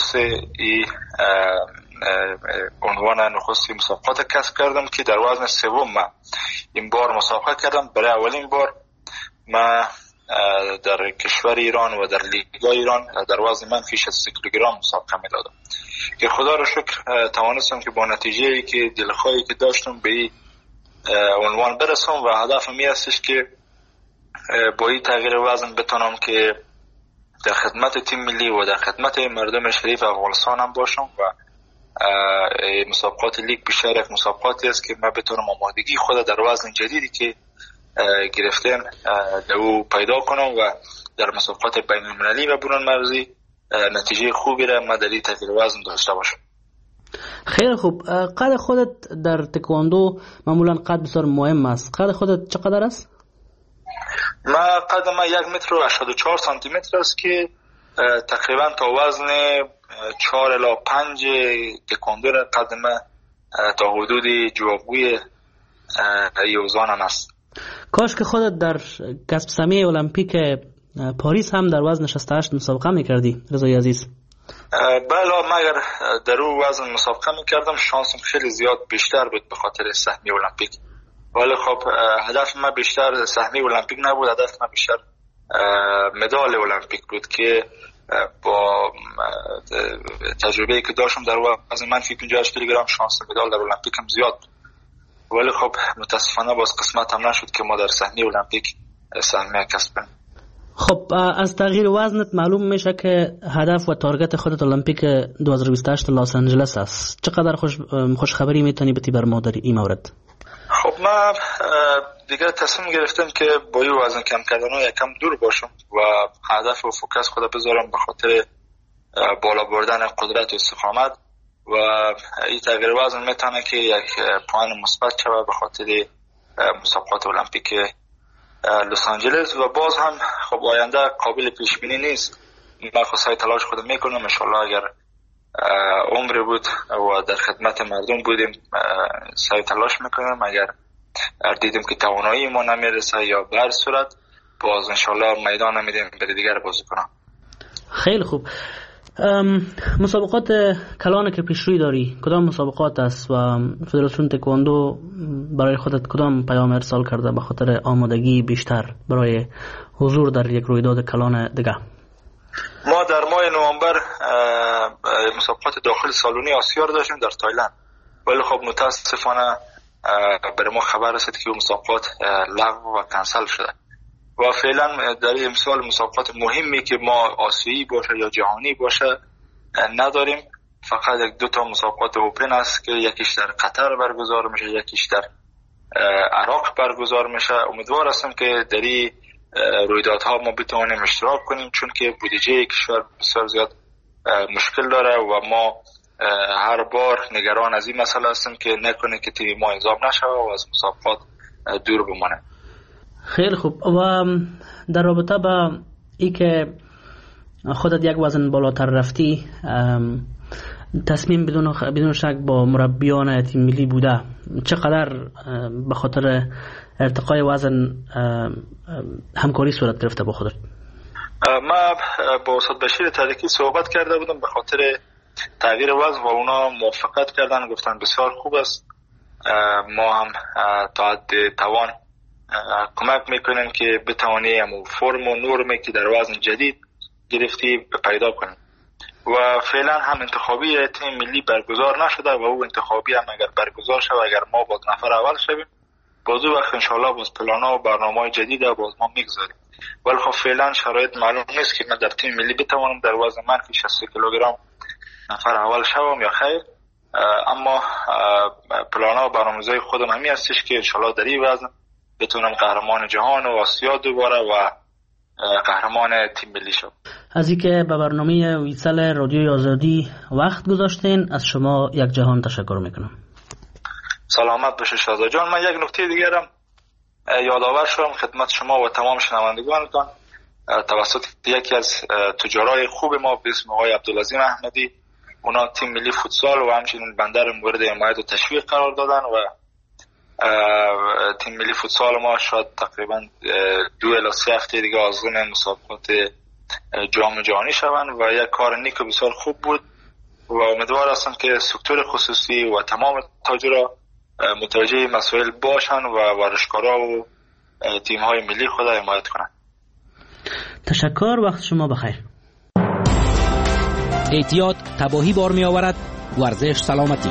نخست مسابقات کسب کردم که در وزن سوم من این بار مسابقه کردم. برای اولین بار من در کشور ایران و در لیگ ایران در وزن منفی 60 کیلوگرم مسابقه میدادم که خدا را شکر توانستم که با نتیجه‌ای که دلخواهی که داشتم به این عنوان برسم و هدفم این هستش که با این تغییر وزن بتونم که در خدمت تیم ملی و در خدمت مردم شریف افغانستان هم باشم و مسابقات لیگ بیشتر یک مسابقاتی است که من بتونم آمادگی خود در وزن جدیدی که گرفتم او پیدا کنم و در مسابقات بین المللی و برون مرزی نتیجه خوبی را من در این تغییر وزن داشته باشم. خیلی خوب. قد خودت در تکواندو معمولا قد بسیار مهم است. قد خودت چقدر است؟ قد من 1 متر و 84 سانتی متر است که تقریبا تا وزن 4 الی 5 تکواندو را قد من تا حدود جوابگوی یوزانم است. کاش که خودت در کسب سهمیه المپیک پاریس هم در وزن 68 مسابقه میکردی رضای عزیز. بله، مگر در اون وزن مسابقه میکردم شانسم خیلی زیاد بیشتر بود به خاطر سهمیه المپیک، ولی خب هدف من بیشتر سهمیه المپیک نبود، هدف من بیشتر مدال المپیک بود که با تجربه‌ای که داشتم در وزن منفی 58 کیلوگرم شانس مدال در المپیک هم زیاد بود، ولی خب متاسفانه باز قسمت هم نشد که ما در سهمیه المپیک سهمیه کسب کنیم. خب از تغییر وزنت معلوم میشه که هدف و تارگت خودت المپیک 2028 لس آنجلس است. چقدر خوش خبری میتونی بتی بر ما در این مورد؟ خب من دیگه تصمیم گرفتم که با این وزن کم کردن و یکم دور باشم و هدف و فوکس خود بذارم به خاطر بالا بردن قدرت و استقامت و این تغییر وزن میتونه که یک پوان مثبت شود به خاطر مسابقات المپیک لس آنجلس و باز هم خب آینده قابل پیش بینی نیست. من خواستای تلاش خودم میکنم، ان شاء الله اگر عمر بود و در خدمت مردم بودیم سعی تلاش میکنم، اگر دیدیم که توانایی ما نمیرسه یا به هر صورت باز ان شاء الله میدان نمیدیم برای دیگر بازی کنم. خیلی خوب. مسابقات کلان که پیش روی داری کدام مسابقات است و فدراسیون تکواندو برای خودت کدام پیام ارسال کرده به خاطر آمادگی بیشتر برای حضور در یک رویداد کلان دیگه؟ ما در ماه نوامبر مسابقات داخل سالونی آسیا رو داشتیم در تایلند، ولی خب متاسفانه برای ما خبر رسید که مسابقات لغو و کنسل شده و فعلا در این امسال مسابقات مهمی که ما آسیایی باشه یا جهانی باشه نداریم. فقط 1-2 مسابقات اوپن است که یکیش در قطر برگزار میشه، یکیش در عراق برگزار میشه. امیدوار هستم که در این رویدادها ما بتوانیم اشتراک کنیم، چون که بودجه کشور بسیار زیاد مشکل داره و ما هر بار نگران از این مسئله هستیم که نکنه که تیم ما انضام نشه و از مسابقات دور بمانه. خیلی خوب. و در رابطه با ای که خودت یک وزن بالاتر رفتی، تصمیم بدون شک با مربیان تیم ملی بوده، چقدر به خاطر ارتقای وزن همکاری صورت گرفته با خودت؟ من با استاد بشیر تاریکی صحبت کرده بودم به خاطر تغییر وزن و اونا موافقت کردن، گفتن بسیار خوب است، ما هم تا حد توان کمک میکنیم که بتوانیم فرم و نرمی که در وزن جدید گرفتی پیدا کنیم و فعلا هم انتخابی تیم ملی برگزار نشده و او انتخابی هم اگر برگزار شود، اگر ما باز نفر اول شویم باز وقت انشالله باز پلانا و برنامه‌های جدید باز ما میگذاریم، ولی خب فعلا شرایط معلوم نیست که من در تیم ملی بتوانم در وزن منفی 60 کیلوگرم نفر اول شوم یا خیر، اما پلانا و برنامه‌های خودم همین هستش که انشالله در این وزن بتونم قهرمان جهان و آسیا دوباره و قهرمان تیم ملی شد. از اینکه به برنامه ویسل رادیوی آزادی وقت گذاشتین از شما یک جهان تشکر میکنم. سلامت باشه شازده جان. من یک نکته دیگرم یادآور شدم خدمت شما و تمام شنوندگانتان توسط یکی از تجارای خوب ما به اسم آقای عبدالعظیم احمدی، اونا تیم ملی فوتسال و همچنین بنده رو مورد حمایت و تشویق قرار دادن و تیم ملی فوتسال ما شاید تقریبا 2 الی 3 هفته دیگه آغاز مسابقات جام جهانی شوند و یک کار نیک و بسیار خوب بود و امیدوار هستم که سکتور خصوصی و تمام تاجرها متوجه مسائل باشند و ورزشکارا و تیم‌های ملی خود را حمایت کنند. تشکر، وقت شما بخیر. اعتیاد تباهی بار می آورد، ورزش سلامتی.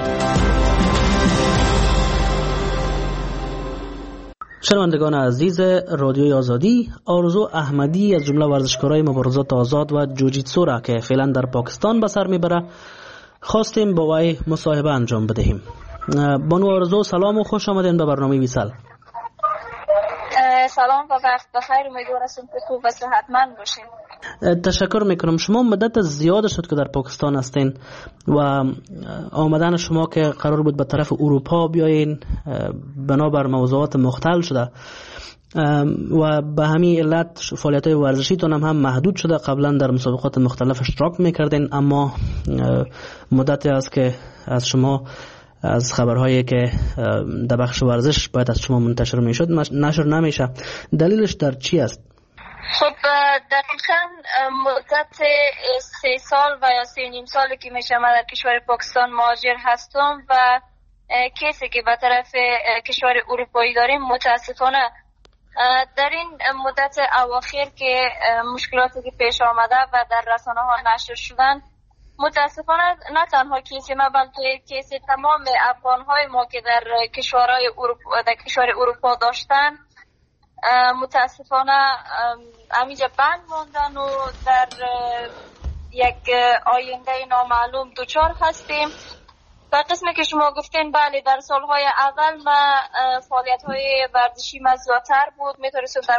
شنوندگان عزیز رادیوی آزادی، آرزو احمدی از جمله ورزشکارای مبارزات آزاد و جوجیتسو را که فعلا در پاکستان به سر میبره خواستیم با وی مصاحبه انجام بدهیم. بانو آرزو، سلام و خوش آمدین به برنامه ویسل. سلام و وقت بخیر، امیدوارم که خوب و صحتمند باشین. تشکر میکنم. شما مدت زیاد شد که در پاکستان هستین و آمدن شما که قرار بود به طرف اروپا بیاین بنابر موضوعات مختل شده و به همین علت فعالیت‌های ورزشیتون هم محدود شده. قبلا در مسابقات مختلف اشتراک میکردین، اما مدتی است که از شما از خبرهایی که در بخش ورزش باید از شما منتشر میشد نشر نمیشه. دلیلش در چی است؟ خب دقیقاً مدت 3 سال و یا 3.5 سالی که میشه من در کشور پاکستان مهاجر هستم و کسی که به طرف کشور اروپایی داریم متاسفانه در این مدت اواخر که مشکلاتی که پیش آمده و در رسانه ها نشر شدن، متاسفانه نه تنها کیسی ما بلکه کیسی تمام افغان‌های ما که در کشور اروپا داشتن متاسفانه همینجا بند موندن و در یک آینده نامعلوم دوچار هستیم. و قسمی که شما گفتین، بله در سالهای اول ما فعالیت‌های ورزشی ما زیادتر بود، میتونستیم در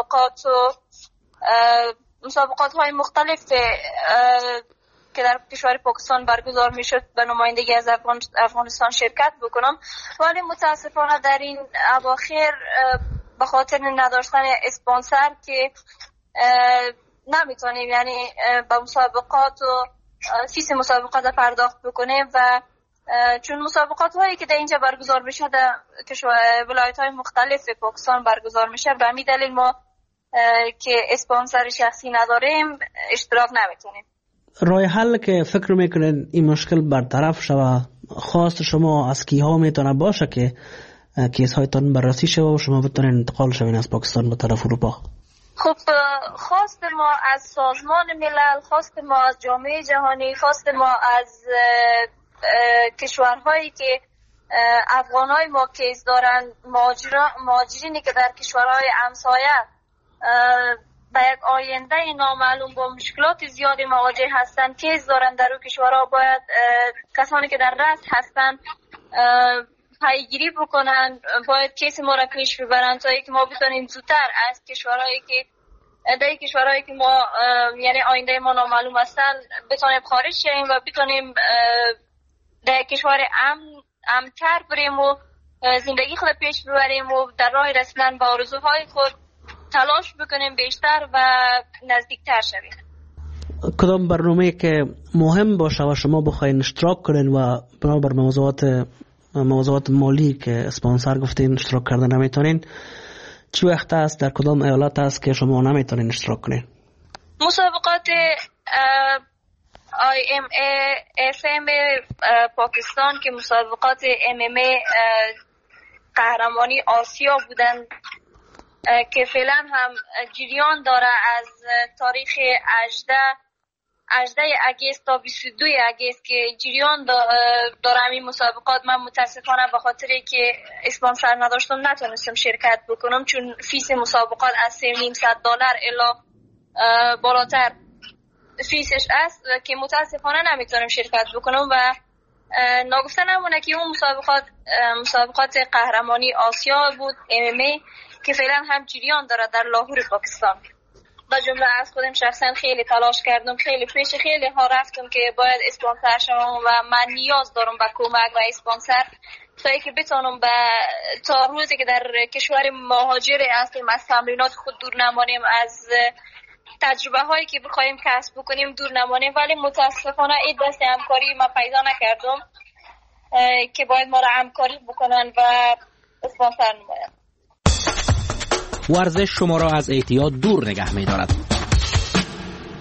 مسابقات های مختلف که در کشور پاکستان برگزار میشد به نمایندگی از افغانستان شرکت بکنم، ولی متاسفانه در این اواخر به خاطر نداشتن اسپانسر که نمیتونیم یعنی به مسابقات و فیس مسابقات پرداخت بکنیم و چون مسابقات هایی که در اینجا برگزار میشه در ولایت های مختلف پاکستان برگزار میشه، به همین دلیل ما که اسپانسر شخصی نداریم اشتراک نمیتونیم. راه حل که فکر میکنید این مشکل برطرف شود، خواست شما از کیها میتونه باشه که کیس هایتان بررسی شود و شما بتونید انتقال شوین از پاکستان به طرف اروپا؟ خب خواست ما از سازمان ملل، خواست ما از جامعه جهانی، خواست ما از کشورهایی که افغانای ما کیس دارن، مهاجرینی که در کشورهای همسایه به یک آینده نامعلوم با مشکلات زیادی مواجه هستن، کیس دارن در اون کشورها، باید کسانی که در رأس هستن پیگیری بکنن، باید کیس ما را پیش ببرن تا اینکه ما بتونیم زودتر از کشورهایی که ما یعنی آینده ما نامعلوم هستن بتونیم خارج شیم و بتونیم در کشور امن‌تر بریم و زندگی خود پیش ببریم و در راه رسیدن به آرزوهای خود تلاش بکنیم بیشتر و نزدیکتر شویم. کدام برنامه‌ای که مهم باشه و شما بخواین اشتراک کنین و بنابر موضوعات مالی که اسپانسر گفتین اشتراک کردن نمیتونین، چی وقت است، در کدام ایالت است که شما نمیتونین اشتراک کنین؟ مسابقات IMA FM پاکستان که مسابقات MMA قهرمانی آسیا بودن که فعلا هم جریان داره از تاریخ 18 اگست تا 22 اگست که جریان داره این مسابقات. من متاسفانه به خاطر که اسپانسر نداشتم نتونستم شرکت بکنم، چون فیس مسابقات از $3,500 الی بالاتر فیسش است که متاسفانه نمیتونم شرکت بکنم و ناگفته نمونه که اون مسابقات قهرمانی آسیا بود MMA که فعلا هم جریان داره در لاهور پاکستان. با جمله از خودم شخصا خیلی تلاش کردم، خیلی ها رفتم که باید اسپانسر شوم و من نیاز دارم به کمک و اسپانسر تا اینکه بتونم تا روزی که در کشور مهاجر هستیم از تمرینات خود دور نمانیم، از تجربه هایی که بخوایم کسب بکنیم دور نمانیم، ولی متاسفانه این دست همکاری ما پیدا نکردم که باید ما را همکاری بکنن و اسپانسر نماید. ورزش شما را از اعتیاد دور نگه می دارد.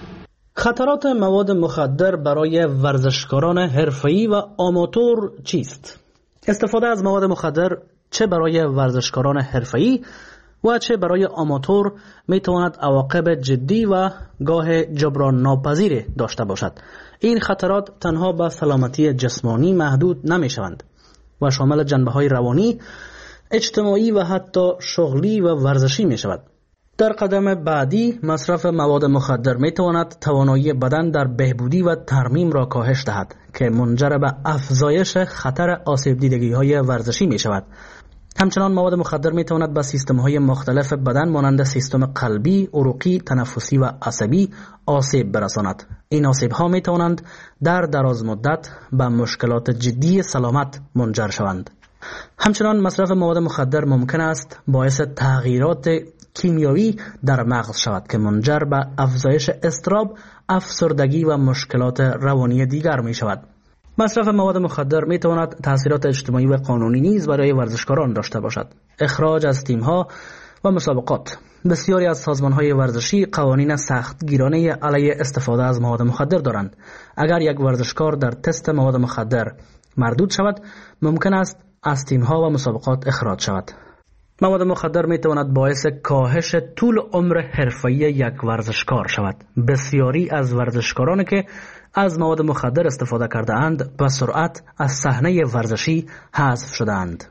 خطرات مواد مخدر برای ورزشکاران حرفه‌ای و آماتور چیست؟ استفاده از مواد مخدر چه برای ورزشکاران حرفه‌ای و چه برای آماتور میتواند عواقب جدی و گاه جبران ناپذیر داشته باشد. این خطرات تنها به سلامتی جسمانی محدود نمیشوند و شامل جنبه‌های روانی، اجتماعی و حتی شغلی و ورزشی می شود. در قدم بعدی مصرف مواد مخدر می تواند توانایی بدن در بهبودی و ترمیم را کاهش دهد که منجر به افزایش خطر آسیب دیدگی های ورزشی می شود. همچنان مواد مخدر می تواند به سیستم های مختلف بدن مانند سیستم قلبی، عروقی، تنفسی و عصبی آسیب برساند. این آسیب ها می توانند در دراز مدت به مشکلات جدی سلامت منجر شوند. همچنان مصرف مواد مخدر ممکن است باعث تغییرات کیمیایی در مغز شود که منجر به افزایش اضطراب، افسردگی و مشکلات روانی دیگر می شود. مصرف مواد مخدر می تواند تاثیرات اجتماعی و قانونی نیز برای ورزشکاران داشته باشد. اخراج از تیم‌ها و مسابقات. بسیاری از سازمان‌های ورزشی قوانین سختگیرانه علیه استفاده از مواد مخدر دارند. اگر یک ورزشکار در تست مواد مخدر مردود شود، ممکن است از تیم‌ها و مسابقات اخراج شود. مواد مخدر می تواند باعث کاهش طول عمر حرفه‌ای یک ورزشکار شود. بسیاری از ورزشکارانی که از مواد مخدر استفاده کرده اند به سرعت از صحنه ورزشی حذف شده اند.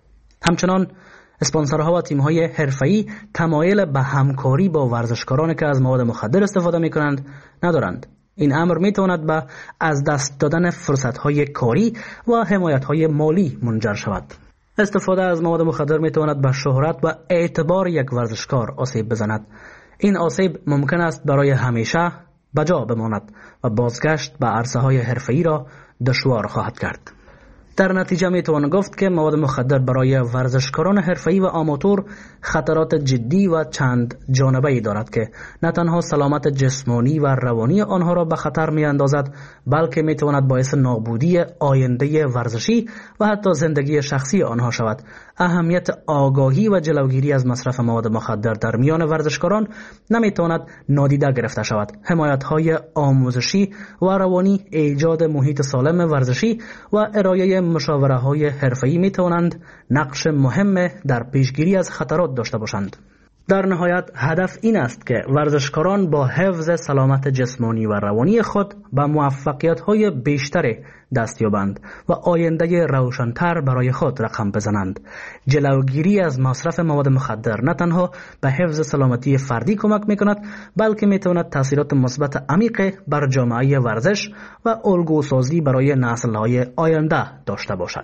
همچنان اسپانسرها و تیم‌های حرفه‌ای تمایل به همکاری با ورزشکارانی که از مواد مخدر استفاده می‌کنند ندارند. این امر می‌تواند به از دست دادن فرصت‌های کاری و حمایت‌های مالی منجر شود. استفاده از مواد مخدر می‌تواند به شهرت و اعتبار یک ورزشکار آسیب بزند. این آسیب ممکن است برای همیشه بجا بماند و بازگشت به عرصه‌های حرفه‌ای را دشوار خواهد کرد. در نتیجه میتوان گفت که مواد مخدر برای ورزشکاران حرفه‌ای و آماتور خطرات جدی و چند جانبه‌ای دارد که نه تنها سلامت جسمانی و روانی آنها را به خطر میاندازد، بلکه میتواند باعث نابودی آینده ورزشی و حتی زندگی شخصی آنها شود. اهمیت آگاهی و جلوگیری از مصرف مواد مخدر در میان ورزشکاران نمیتواند نادیده گرفته شود. حمایت‌های آموزشی و روانی، ایجاد محیط سالم ورزشی و ارائه مشاوره‌های حرفه‌ای میتوانند نقش مهم در پیشگیری از خطرات داشته باشند. در نهایت هدف این است که ورزشکاران با حفظ سلامت جسمانی و روانی خود به موفقیت‌های بیشتر دست یابند و آینده روشن‌تر برای خود رقم بزنند. جلوگیری از مصرف مواد مخدر نه تنها به حفظ سلامتی فردی کمک می‌کند، بلکه می‌تواند تأثیرات مثبت عمیق بر جامعه ورزش و الگوسازی برای نسل‌های آینده داشته باشد.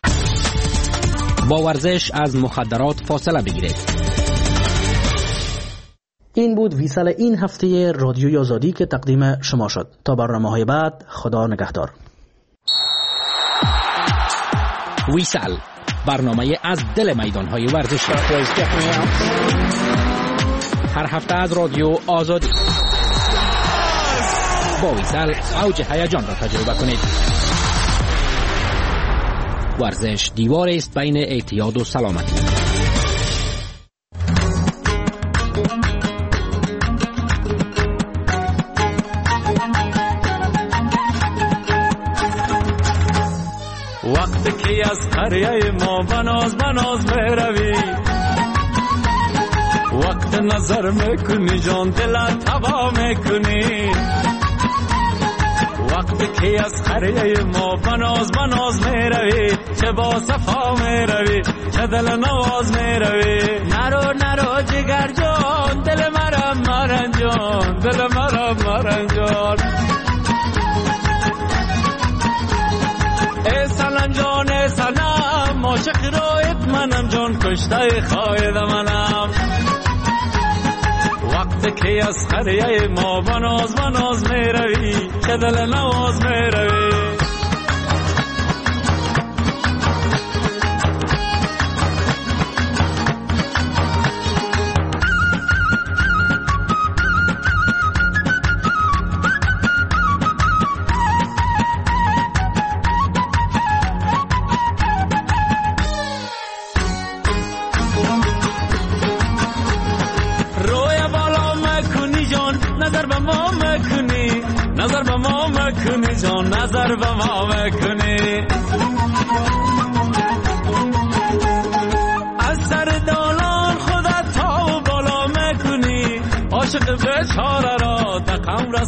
با ورزش از مخدرات فاصله بگیرید. این بود ویسال این هفته رادیوی آزادی که تقدیم شما شد. تا برنامه‌های بعد، خدا نگهدار. ویسال، برنامه از دل میدان‌های ورزشی. هر هفته از رادیو آزادی. با ویسال اوج هیجان را تجربه کنید. ورزش دیوار است بین اعتیاد و سلامتی. وقتی که از قریه ما بناز میروی، وقت نظر میکنی جان دلت تبا میکنی. وقتی که از قریه ما بناز میروی، چه با صفا میروی، چه دل نواز میروی. نرو جگر جان، دل مرم مرنجان، دل مرم مرنجان. ای سلام جان ای سلام، عاشق رایت منم جان، کشته خواهد منم. وقتی که از قریه ما بناز میروی، چه دل نواز میروی. نظر به ما مکنی نظر به ما مکنی جان نظر به ما مکنی از سر دالان خودت تا بالا مکنی عاشق بیچاره را دقم را